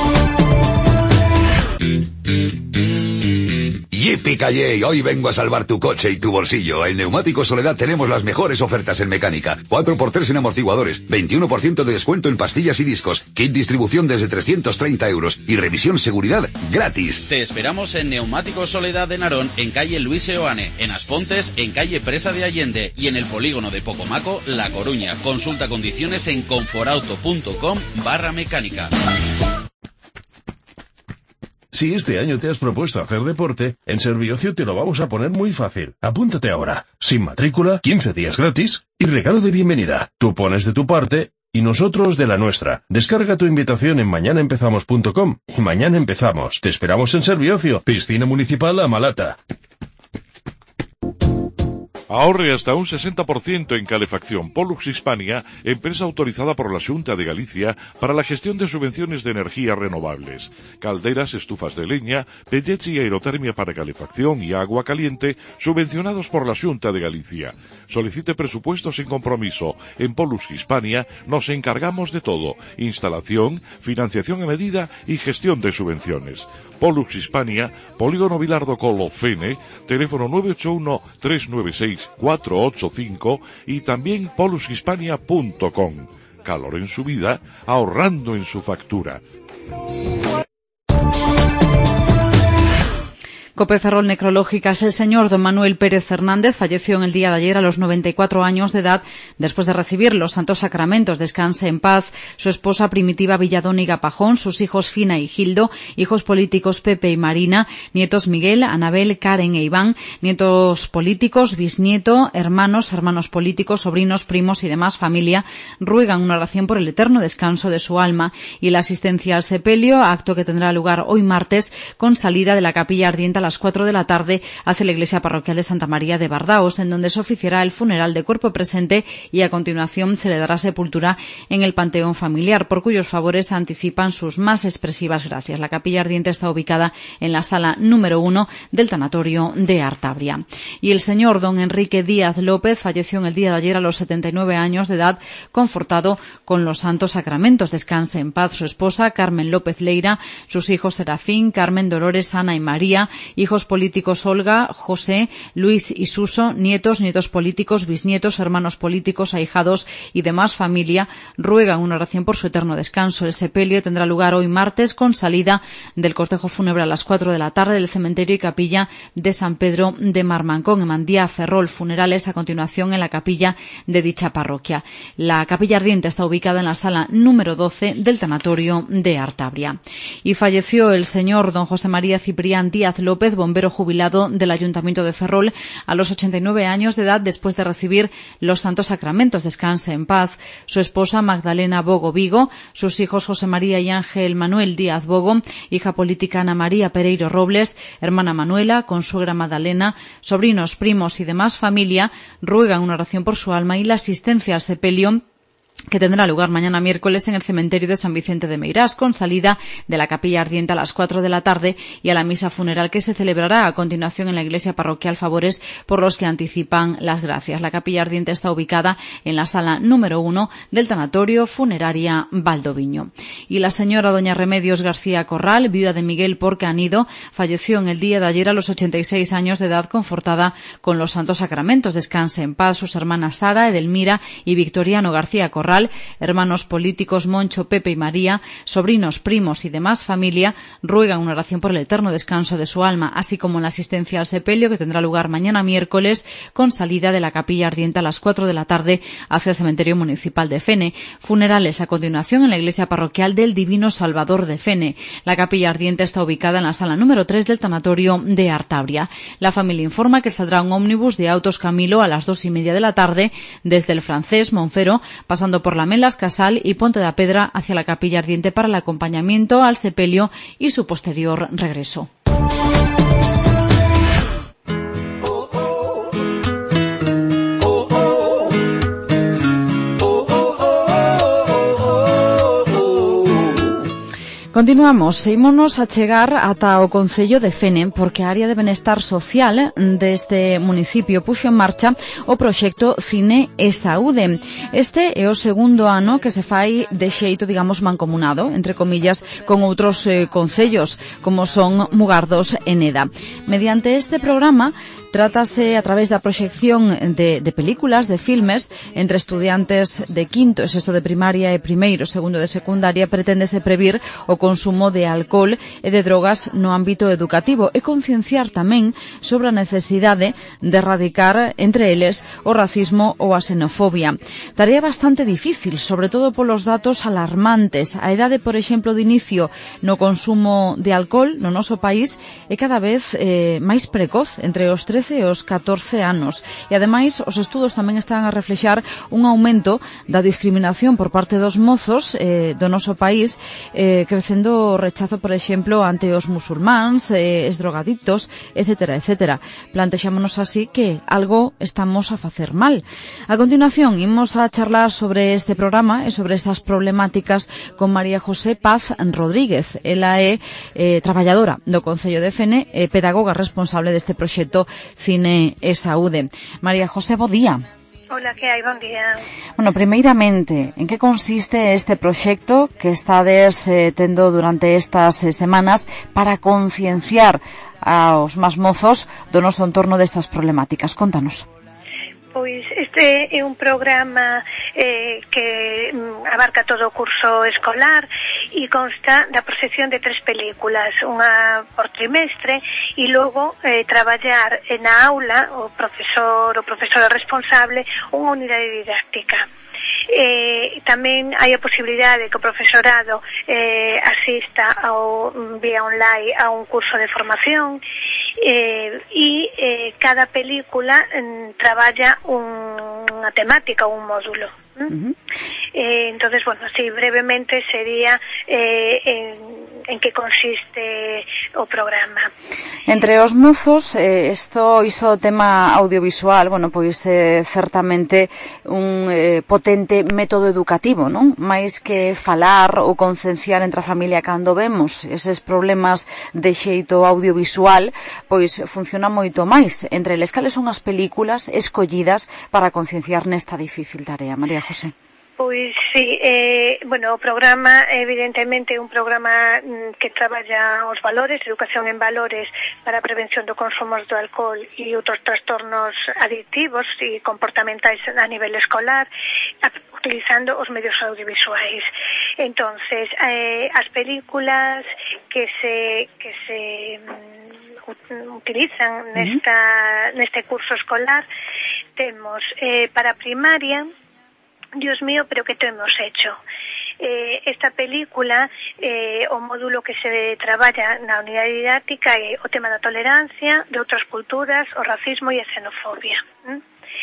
¡Yipi-Cayey! Hoy vengo a salvar tu coche y tu bolsillo. En Neumáticos Soledad tenemos las mejores ofertas en mecánica. cuatro por tres en amortiguadores, veintiuno por ciento de descuento en pastillas y discos, kit distribución desde trescientos treinta euros y revisión seguridad gratis. Te esperamos en Neumáticos Soledad de Narón, en calle Luis Seoane, en Aspontes, en calle Presa de Allende y en el polígono de Pocomaco, La Coruña. Consulta condiciones en conforauto.com barra mecánica. Si este año te has propuesto hacer deporte, en Serviocio te lo vamos a poner muy fácil. Apúntate ahora, sin matrícula, quince días gratis y regalo de bienvenida. Tú pones de tu parte y nosotros de la nuestra. Descarga tu invitación en mañana empezamos punto com y mañana empezamos. Te esperamos en Serviocio, Piscina Municipal A Malata. Ahorre hasta un sesenta por ciento en calefacción Pollux Hispania, empresa autorizada por la Xunta de Galicia para la gestión de subvenciones de energías renovables. Calderas, estufas de leña, pellets y aerotermia para calefacción y agua caliente, subvencionados por la Xunta de Galicia. Solicite presupuestos sin compromiso. En Pollux Hispania nos encargamos de todo: instalación, financiación a medida y gestión de subvenciones. Pollux Hispania, Polígono Vilardo Colo, Fene, teléfono nueve ocho uno, tres nueve seis, cuatro ocho cinco y también pollux hispania punto com. Calor en su vida, ahorrando en su factura. COPE Ferrol Necrológicas. El señor don Manuel Pérez Fernández falleció en el día de ayer a los noventa y cuatro años de edad después de recibir los santos sacramentos. Descanse en paz su esposa Primitiva Villadóniga Pajón, sus hijos Fina y Gildo, hijos políticos Pepe y Marina, nietos Miguel, Anabel, Karen e Iván, nietos políticos, bisnieto, hermanos, hermanos políticos, sobrinos, primos y demás familia ruegan una oración por el eterno descanso de su alma y la asistencia al sepelio, acto que tendrá lugar hoy martes con salida de la capilla ardiente a las cuatro de la tarde hacia la iglesia parroquial de Santa María de Bardaos, en donde se oficiará el funeral de cuerpo presente y a continuación se le dará sepultura en el panteón familiar, por cuyos favores anticipan sus más expresivas gracias. La capilla ardiente está ubicada en la sala número uno del tanatorio de Artabria. Y el señor don Enrique Díaz López falleció en el día de ayer a los setenta y nueve años de edad, confortado con los santos sacramentos. Descanse en paz su esposa Carmen López Leira, sus hijos Serafín, Carmen, Dolores, Ana y María, hijos políticos Olga, José, Luis y Suso, nietos, nietos políticos, bisnietos, hermanos políticos, ahijados y demás familia ruegan una oración por su eterno descanso. El sepelio tendrá lugar hoy martes con salida del cortejo fúnebre a las cuatro de la tarde del cementerio y capilla de San Pedro de Marmancón, en Mandía Ferrol. Funerales a continuación en la capilla de dicha parroquia. La capilla ardiente está ubicada en la sala número doce del tanatorio de Artabria. Y falleció el señor don José María Ciprián Díaz López, bombero jubilado del Ayuntamiento de Ferrol, a los ochenta y nueve años de edad después de recibir los santos sacramentos. Descanse en paz su esposa Magdalena Bogo Vigo, sus hijos José María y Ángel Manuel Díaz Bogo, hija política Ana María Pereiro Robles, hermana Manuela, consuegra Magdalena, sobrinos, primos y demás familia ruegan una oración por su alma y la asistencia al sepelio que tendrá lugar mañana miércoles en el cementerio de San Vicente de Meirás, con salida de la capilla ardiente a las cuatro de la tarde y a la misa funeral que se celebrará a continuación en la iglesia parroquial Favores, por los que anticipan las gracias. La capilla ardiente está ubicada en la sala número uno del tanatorio funeraria Valdoviño. Y la señora doña Remedios García Corral, viuda de Miguel Porcanido, falleció en el día de ayer a los ochenta y seis años de edad, confortada con los santos sacramentos. Descanse en paz sus hermanas Sara, Edelmira y Victoriano García Corral, hermanos políticos Moncho, Pepe y María, sobrinos, primos y demás familia ruegan una oración por el eterno descanso de su alma, así como la asistencia al sepelio que tendrá lugar mañana miércoles con salida de la capilla ardiente a las cuatro de la tarde hacia el cementerio municipal de Fene. Funerales a continuación en la iglesia parroquial del Divino Salvador de Fene. La capilla ardiente está ubicada en la sala número tres del tanatorio de Artabria. La familia informa que saldrá un ómnibus de Autos Camilo a las dos y media de la tarde desde el Francés, Monfero, pasando por Lamelas, Casal y Ponte da Pedra hacia la capilla ardiente para el acompañamiento al sepelio y su posterior regreso. Continuamos, ímonos a chegar ata o Concello de Fene, porque a área de benestar social deste municipio puxo en marcha o proxecto Cine e Saúde. Este é o segundo ano que se fai de xeito, digamos, mancomunado, entre comillas, con outros eh, concellos, como son Mugardos e Neda. Mediante este programa, trátase a través da proxección de, de películas, de filmes, entre estudiantes de quinto e sexto de primaria e primeiro, segundo de secundaria, preténdese previr o consumo de alcohol e de drogas no ámbito educativo e concienciar tamén sobre a necesidade de erradicar entre eles o racismo ou a xenofobia. Tarea bastante difícil, sobre todo polos datos alarmantes. A idade, por exemplo, de inicio no consumo de alcohol no noso país é cada vez eh, máis precoz, entre os trece e os catorce anos. E, ademais, os estudos tamén están a reflexar un aumento da discriminación por parte dos mozos eh, do noso país, eh, crecendo o rechazo, por exemplo, ante os musulmáns, eh, os drogadictos, etcétera, etcétera. Plantexámonos así que algo estamos a facer mal. A continuación, imos a charlar sobre este programa e sobre estas problemáticas con María José Paz Rodríguez. Ela é eh, traballadora do Concello de Fene e pedagoga responsable deste proxecto Cine e Saúde. María José, bo día. Hola, que hai? Bon día. Bueno, primeiramente, en que consiste este proxecto que estades eh, tendo durante estas eh, semanas para concienciar aos máis mozos do noso entorno destas problemáticas? Contanos. Pois este é un programa eh, que mm, abarca todo o curso escolar e consta da proxección de tres películas, unha por trimestre, e logo eh, traballar na aula o profesor ou profesora responsable unha unidade didáctica. Eh, tamén hai a posibilidade que o profesorado eh, asista ao, vía online a un curso de formación eh, e eh, cada película eh, traballa un, unha temática ou un módulo. Uh-huh. Eh, entonces, bueno, así brevemente sería eh, en, en que consiste o programa. Entre os mozos, eh, isto, isto tema audiovisual, bueno, pois eh, certamente un eh, potente método educativo, non? Mais que falar ou concienciar entre a familia cando vemos eses problemas de xeito audiovisual, pois funciona moito máis. Entre eles, cales son as películas escollidas para concienciar nesta difícil tarea, María José? Pois sí, eh, bueno, o programa evidentemente é un programa mm, que traballa os valores, educación en valores para a prevención do consumo do alcohol e outros trastornos adictivos e comportamentais a nivel escolar, utilizando os medios audiovisuais. Entonces, eh, as películas que se que se mm, utilizan nesta neste curso escolar, temos eh, para primaria, Dios mío, pero que te hemos hecho. Eh, esta película, eh, o módulo que se traballa na unidade didáctica é o tema da tolerancia, de outras culturas, o racismo e a xenofobia. ¿Mm?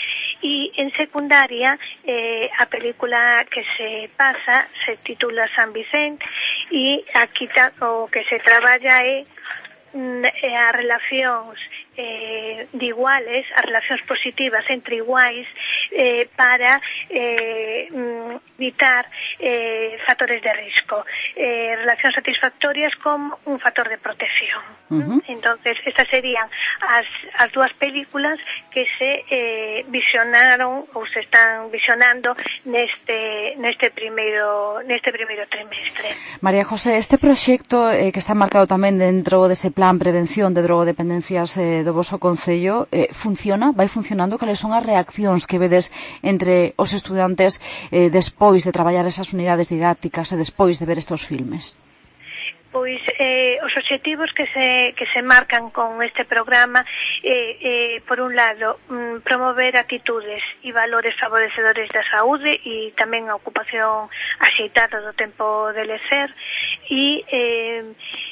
E en secundaria, eh, a película que se pasa se titula San Vicente e aquí ta, o que se traballa é mm, as relacións Eh, de iguales, as relacións positivas entre iguais eh, para eh, evitar eh, factores de risco, eh, relacións satisfactorias como un factor de protección. Uh-huh. Entonces, estas serían as, as dúas películas que se eh, visionaron ou se están visionando neste neste primeiro neste primeiro trimestre. María José, este proxecto eh, que está marcado tamén dentro dese plan prevención de drogodependencias eh, do voso concello, eh, funciona? Vai funcionando? Cales son as reaccións que vedes entre os estudantes eh, despois de traballar esas unidades didácticas e despois de ver estos filmes? Pois eh, os obxectivos que se que se marcan con este programa eh, eh, por un lado mm, promover actitudes e valores favorecedores da saúde e tamén a ocupación axeitada do tempo de lecer e eh,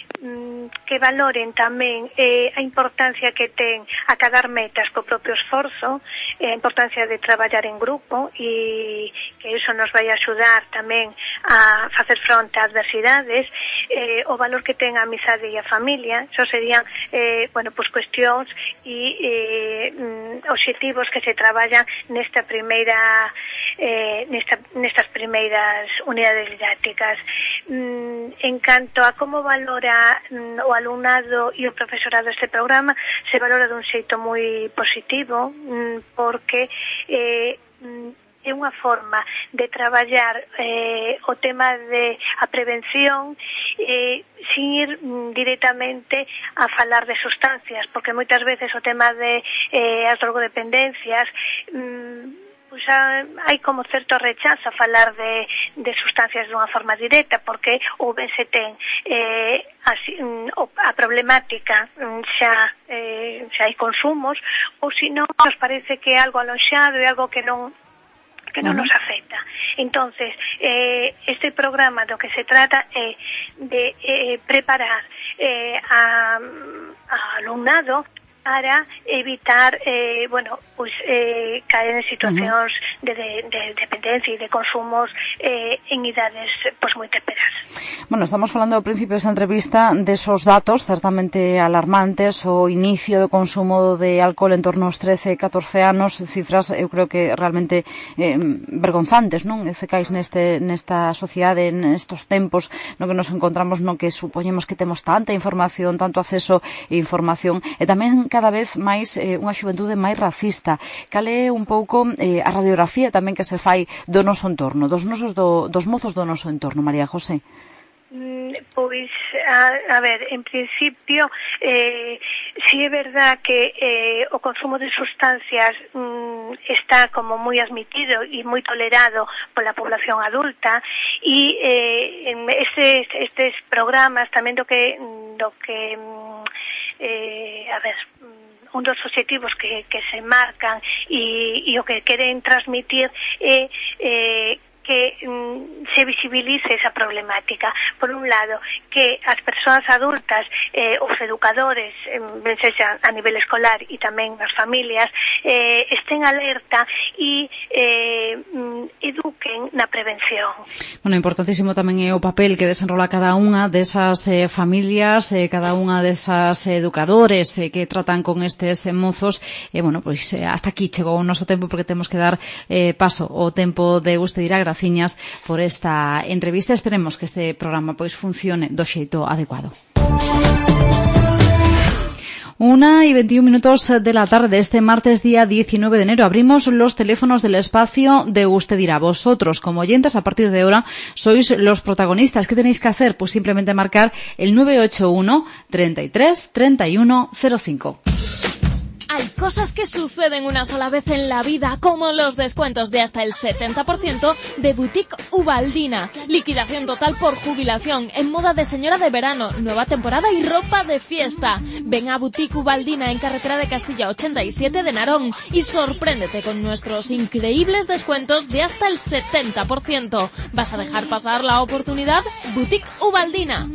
que valoren tamén eh, a importancia que ten acadar metas co propio esforzo, eh, a importancia de traballar en grupo e que iso nos vai axudar tamén a facer fronte a adversidades, eh, o valor que ten a amizade e a familia. Eso serían eh, bueno, pues cuestións e eh, obxectivos que se traballan nesta primeira eh, nesta, nestas primeiras unidades didácticas. Mm, en canto a como valora o alumnado e o profesorado este programa, se valora dun xeito moi positivo porque eh, é unha forma de traballar eh, o tema de a prevención eh, sin ir mm, directamente a falar de sustancias, porque moitas veces o tema de eh, as drogodependencias mm, pues, hai como certo rechazo a falar de, de sustancias dunha forma directa, porque ou ben se ten eh, así, a problemática xa, eh, xa hai consumos, ou se non nos parece que é algo alonxado e algo que non que non nos afecta. Entonces, eh, este programa do que se trata é de eh, preparar eh, a, a alumnado para evitar eh, bueno, pues, eh, caer en situacións uh-huh. de, de, de dependencia e de consumos eh, en idades pues, moi temperas. Bueno, estamos falando ao principio desta entrevista desos datos certamente alarmantes, o inicio do consumo de alcohol en torno aos trece, catorce anos, cifras eu creo que realmente eh, vergonzantes, non? Ececais neste, nesta sociedade, nestos tempos no que nos encontramos, no que supoñemos que temos tanta información, tanto acceso e información, e tamén cada vez máis eh, unha xuventude máis racista. Cal é un pouco eh, a radiografía tamén que se fai do noso entorno, dos nosos do, dos mozos do noso entorno, María José? Pois, a, a ver, en principio, eh, si é verdad que eh, o consumo de sustancias mm, está como moi admitido e moi tolerado pola población adulta, e eh, en estes, estes programas tamén do que, do que eh, a ver, un dos objetivos que, que se marcan e, e o que queren transmitir é eh, que mm, se visibilice esa problemática. Por un lado, que as persoas adultas, eh, os educadores, eh, ben sexa a nivel escolar e tamén as familias, eh, estén alerta e eh, eduquen na prevención. Bueno, importantísimo tamén é o papel que desenrola cada unha desas eh, familias, eh, cada unha desas educadores eh, que tratan con estes eh, mozos. E, eh, bueno, pois eh, hasta aquí chegou o noso tempo porque temos que dar eh, paso o tempo de usted dirá. Graciñas por esta entrevista. Esperemos que este programa pois funcione do xeito adecuado. Una y veintiún minutos de la tarde, este martes día diecinueve de enero, abrimos los teléfonos del espacio de Usted dirá. Vosotros, como oyentes, a partir de ahora, sois los protagonistas. ¿Qué tenéis que hacer? Pues simplemente marcar el nueve ocho uno, treinta y tres, treinta y uno, cero cinco. Hay cosas que suceden una sola vez en la vida, como los descuentos de hasta el setenta por ciento de Boutique Ubaldina. Liquidación total por jubilación, en moda de señora de verano, nueva temporada y ropa de fiesta. Ven a Boutique Ubaldina en carretera de Castilla ochenta y siete de Narón y sorpréndete con nuestros increíbles descuentos de hasta el setenta por ciento. ¿Vas a dejar pasar la oportunidad? Boutique Ubaldina.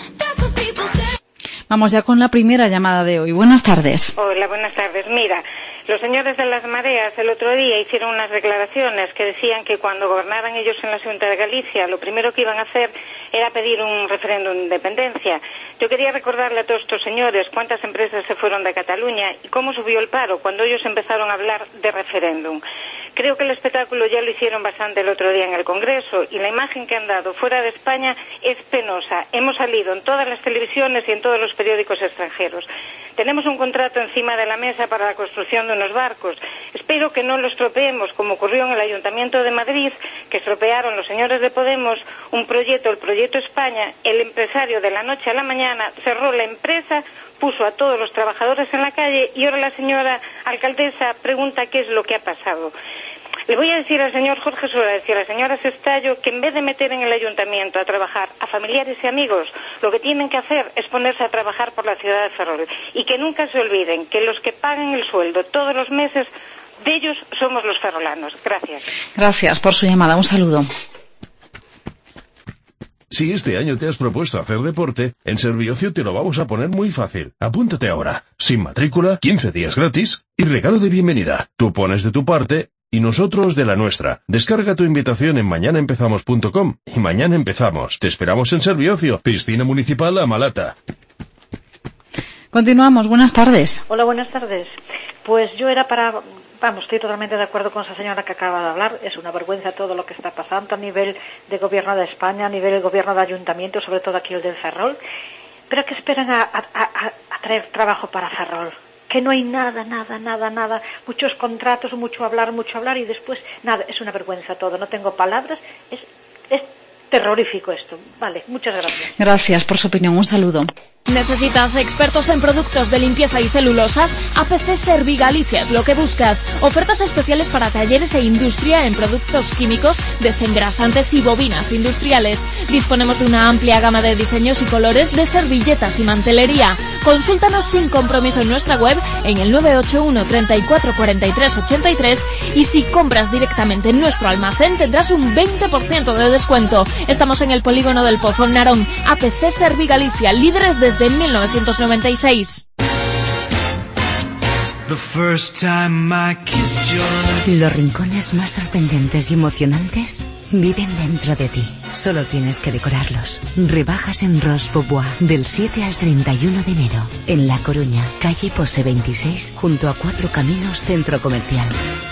Vamos ya con la primera llamada de hoy. Buenas tardes. Hola, buenas tardes. Mira, los señores de las mareas el otro día hicieron unas declaraciones que decían que cuando gobernaran ellos en la Xunta de Galicia, lo primero que iban a hacer era pedir un referéndum de independencia. Yo quería recordarle a todos estos señores cuántas empresas se fueron de Cataluña y cómo subió el paro cuando ellos empezaron a hablar de referéndum. Creo que el espectáculo ya lo hicieron bastante el otro día en el Congreso y la imagen que han dado fuera de España es penosa. Hemos salido en todas las televisiones y en todos los periódicos extranjeros. Tenemos un contrato encima de la mesa para la construcción de unos barcos. Espero que no lo estropeemos, como ocurrió en el Ayuntamiento de Madrid, que estropearon los señores de Podemos un proyecto, el Proyecto España. El empresario de la noche a la mañana cerró la empresa, puso a todos los trabajadores en la calle y ahora la señora alcaldesa pregunta qué es lo que ha pasado. Le voy a decir al señor Jorge Suárez y a la señora Sestallo que en vez de meter en el ayuntamiento a trabajar a familiares y amigos, lo que tienen que hacer es ponerse a trabajar por la ciudad de Ferrol. Y que nunca se olviden que los que pagan el sueldo todos los meses, de ellos somos los ferrolanos. Gracias. Gracias por su llamada. Un saludo. Si este año te has propuesto hacer deporte, en Serviocio te lo vamos a poner muy fácil. Apúntate ahora. Sin matrícula, quince días gratis y regalo de bienvenida. Tú pones de tu parte y nosotros de la nuestra. Descarga tu invitación en mañana empezamos punto com y mañana empezamos. Te esperamos en Serviocio, Piscina Municipal La Malata. Continuamos. Buenas tardes. Hola, buenas tardes. Pues yo era para... Vamos, estoy totalmente de acuerdo con esa señora que acaba de hablar. Es una vergüenza todo lo que está pasando a nivel de gobierno de España, a nivel del gobierno de ayuntamiento, sobre todo aquí el del Ferrol. Pero que esperan a, a, a, a traer trabajo para Ferrol. Que no hay nada, nada, nada, nada, muchos contratos, mucho hablar, mucho hablar y después nada, es una vergüenza todo, no tengo palabras, es, es terrorífico esto. Vale, muchas gracias. Gracias por su opinión, un saludo. ¿Necesitas expertos en productos de limpieza y celulosas? A P C Servigalicia es lo que buscas. Ofertas especiales para talleres e industria en productos químicos, desengrasantes y bobinas industriales. Disponemos de una amplia gama de diseños y colores de servilletas y mantelería. Consúltanos sin compromiso en nuestra web en el nueve ocho uno, treinta y cuatro, cuarenta y tres, ochenta y tres y si compras directamente en nuestro almacén tendrás un veinte por ciento de descuento. Estamos en el polígono del Pozo en Narón. A P C Servigalicia, líderes de desde mil novecientos noventa y seis. Los rincones más sorprendentes y emocionantes viven dentro de ti. Solo tienes que decorarlos. Rebajas en Roche Beaubois del siete al treinta y uno de enero. En La Coruña, calle Pose veintiséis, junto a Cuatro Caminos, Centro Comercial.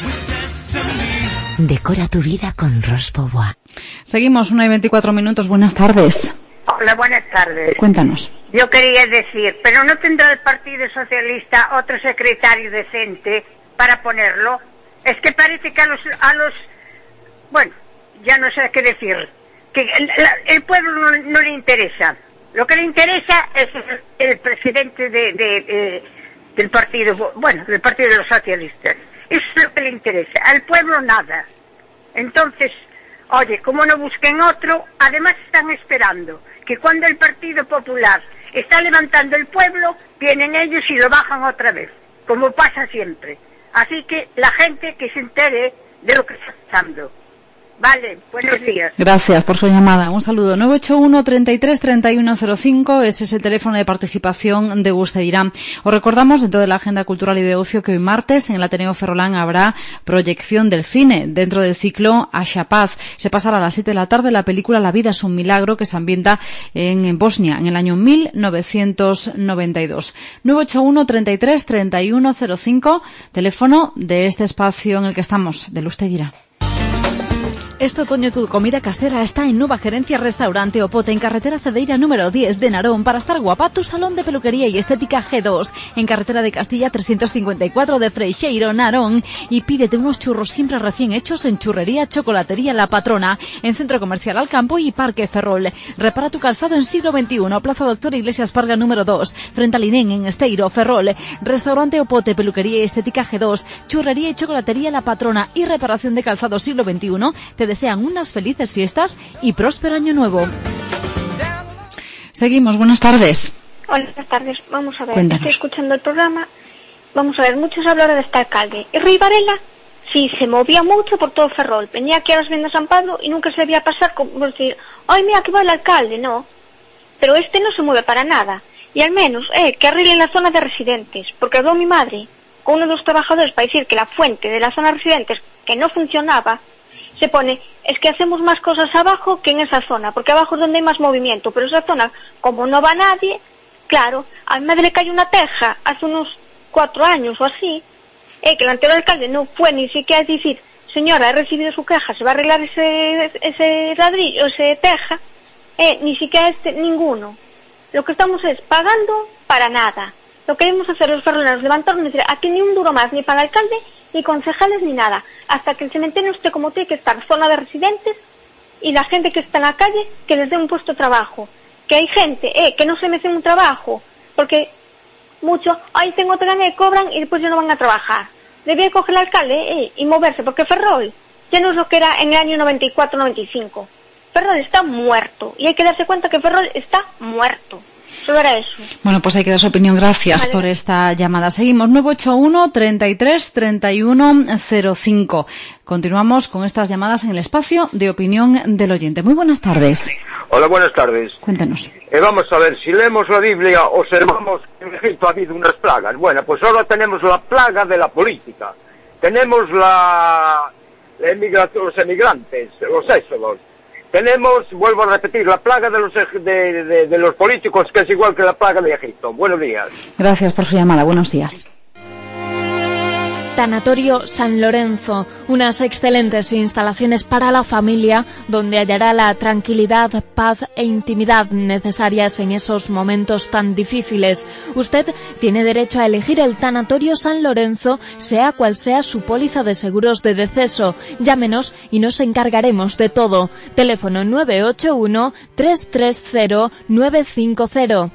Decora tu vida con Roche Beaubois. Seguimos, una y veinticuatro minutos. Buenas tardes. Hola, buenas tardes. Cuéntanos. Yo quería decir, pero ¿no tendrá el Partido Socialista otro secretario decente para ponerlo? Es que parece que a los, a los, bueno, ya no sé qué decir, que el, el pueblo no, no le interesa. Lo que le interesa es el, el presidente de, de, de, del partido, bueno, del partido de los socialistas. Eso es lo que le interesa. Al pueblo nada. Entonces, oye, como no busquen otro, además están esperando que cuando el Partido Popular está levantando el pueblo, vienen ellos y lo bajan otra vez, como pasa siempre. Así que la gente que se entere de lo que está pasando. Vale, buenos días. Gracias por su llamada. Un saludo. nueve ocho uno, treinta y tres, treinta y uno cero cinco. Ese es el teléfono de participación de Usted Dirá. Os recordamos, dentro de la agenda cultural y de ocio, que hoy martes en el Ateneo Ferrolán habrá proyección del cine dentro del ciclo Asha Paz. Se pasará a las siete de la tarde la película La vida es un milagro, que se ambienta en Bosnia en el año mil novecientos noventa y dos. nueve ocho uno, treinta y tres, treinta y uno cero cinco. Teléfono de este espacio en el que estamos, del Usted Dirá. Este otoño tu comida casera está en Nueva Gerencia Restaurante Opote, en carretera Cedeira número diez de Narón. Para estar guapa, tu salón de peluquería y estética G dos, en carretera de Castilla trescientos cincuenta y cuatro de Freixeiro, Narón. Y pídete unos churros siempre recién hechos en Churrería Chocolatería La Patrona, en Centro Comercial Alcampo y Parque Ferrol. Repara tu calzado en siglo veintiuno, Plaza Doctor Iglesias Parga número dos, frente al Inén, en Esteiro, Ferrol. Restaurante Opote, peluquería y estética G dos, Churrería y Chocolatería La Patrona y reparación de calzado siglo veintiuno. Te desean unas felices fiestas y próspero año nuevo. Seguimos, buenas tardes. Hola, buenas tardes. Vamos a ver, Cuéntanos. Estoy escuchando el programa. Vamos a ver, muchos hablaron de este alcalde. Y Rui Varela, sí, se movía mucho por todo Ferrol. Venía aquí a las vendas San Pablo y nunca se debía pasar como decir, ay, mira, que va el alcalde, no. Pero este no se mueve para nada. Y al menos, eh, que arreglen la zona de residentes. Porque habló mi madre con uno de los trabajadores para decir que la fuente de la zona de residentes, que no funcionaba, se pone, es que hacemos más cosas abajo que en esa zona, porque abajo es donde hay más movimiento, pero esa zona, como no va nadie, claro, a mi madre le cayó una teja hace unos cuatro años o así, eh, que el anterior alcalde no fue ni siquiera a decir, señora, he recibido su queja, se va a arreglar ese, ese ladrillo, ese teja, eh, ni siquiera este, ninguno. Lo que estamos es pagando para nada. Lo que queremos hacer los ferrolanos, levantarnos y decir, aquí ni un duro más, ni para el alcalde, ni concejales, ni nada, hasta que el cementerio esté como tiene que estar, zona de residentes, y la gente que está en la calle, que les dé un puesto de trabajo. Que hay gente, eh, que no se merece un trabajo, porque mucho, ay, tengo otra gana y cobran, y después ya no van a trabajar. Debe coger el alcalde, eh, y moverse, porque Ferrol ya no es lo que era en el año noventa y cuatro noventa y cinco. Ferrol está muerto, y hay que darse cuenta que Ferrol está muerto. Solo era eso. Bueno, pues hay que dar su opinión. Gracias vale. por esta llamada. Seguimos, nueve ocho uno, treinta y tres, treinta y uno cero cinco. Continuamos con estas llamadas en el espacio de opinión del oyente. Muy buenas tardes. Hola, buenas tardes. Cuéntanos. Eh, vamos a ver, si leemos la Biblia, observamos que en Egipto ha habido unas plagas. Bueno, pues ahora tenemos la plaga de la política. Tenemos la, la emigra, los emigrantes, los éxodos. Tenemos, vuelvo a repetir, la plaga de los, de, de, de los políticos, que es igual que la plaga de Egipto. Buenos días. Gracias por su llamada. Buenos días. Tanatorio San Lorenzo, unas excelentes instalaciones para la familia donde hallará la tranquilidad, paz e intimidad necesarias en esos momentos tan difíciles. Usted tiene derecho a elegir el Tanatorio San Lorenzo, sea cual sea su póliza de seguros de deceso. Llámenos y nos encargaremos de todo. Teléfono nueve ocho uno, tres tres cero, nueve cinco cero.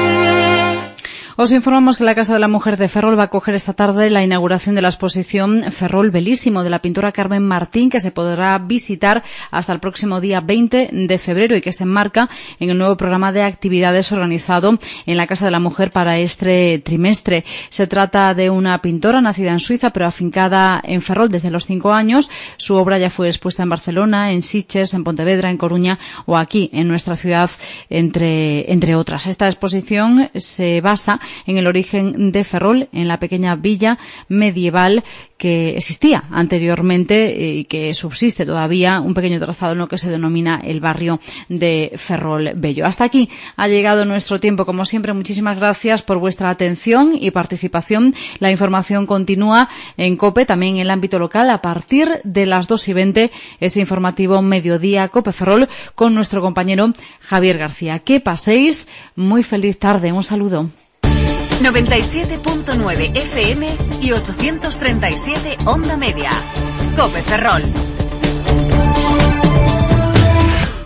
Os informamos que la Casa de la Mujer de Ferrol va a acoger esta tarde la inauguración de la exposición Ferrol Belísimo de la pintora Carmen Martín, que se podrá visitar hasta el próximo día veinte de febrero y que se enmarca en el nuevo programa de actividades organizado en la Casa de la Mujer para este trimestre. Se trata de una pintora nacida en Suiza pero afincada en Ferrol desde los cinco años. Su obra ya fue expuesta en Barcelona, en Sitges, en Pontevedra, en Coruña o aquí en nuestra ciudad, entre, entre otras. Esta exposición se basa en el origen de Ferrol, en la pequeña villa medieval que existía anteriormente y que subsiste todavía, un pequeño trazado en lo que se denomina el barrio de Ferrol Bello. Hasta aquí ha llegado nuestro tiempo. Como siempre, muchísimas gracias por vuestra atención y participación. La información continúa en COPE, también en el ámbito local, a partir de las dos y veinte, este informativo Mediodía COPE Ferrol con nuestro compañero Javier García. Que paséis muy feliz tarde. Un saludo. noventa y siete punto nueve F M y ochocientos treinta y siete Onda Media. COPE Ferrol.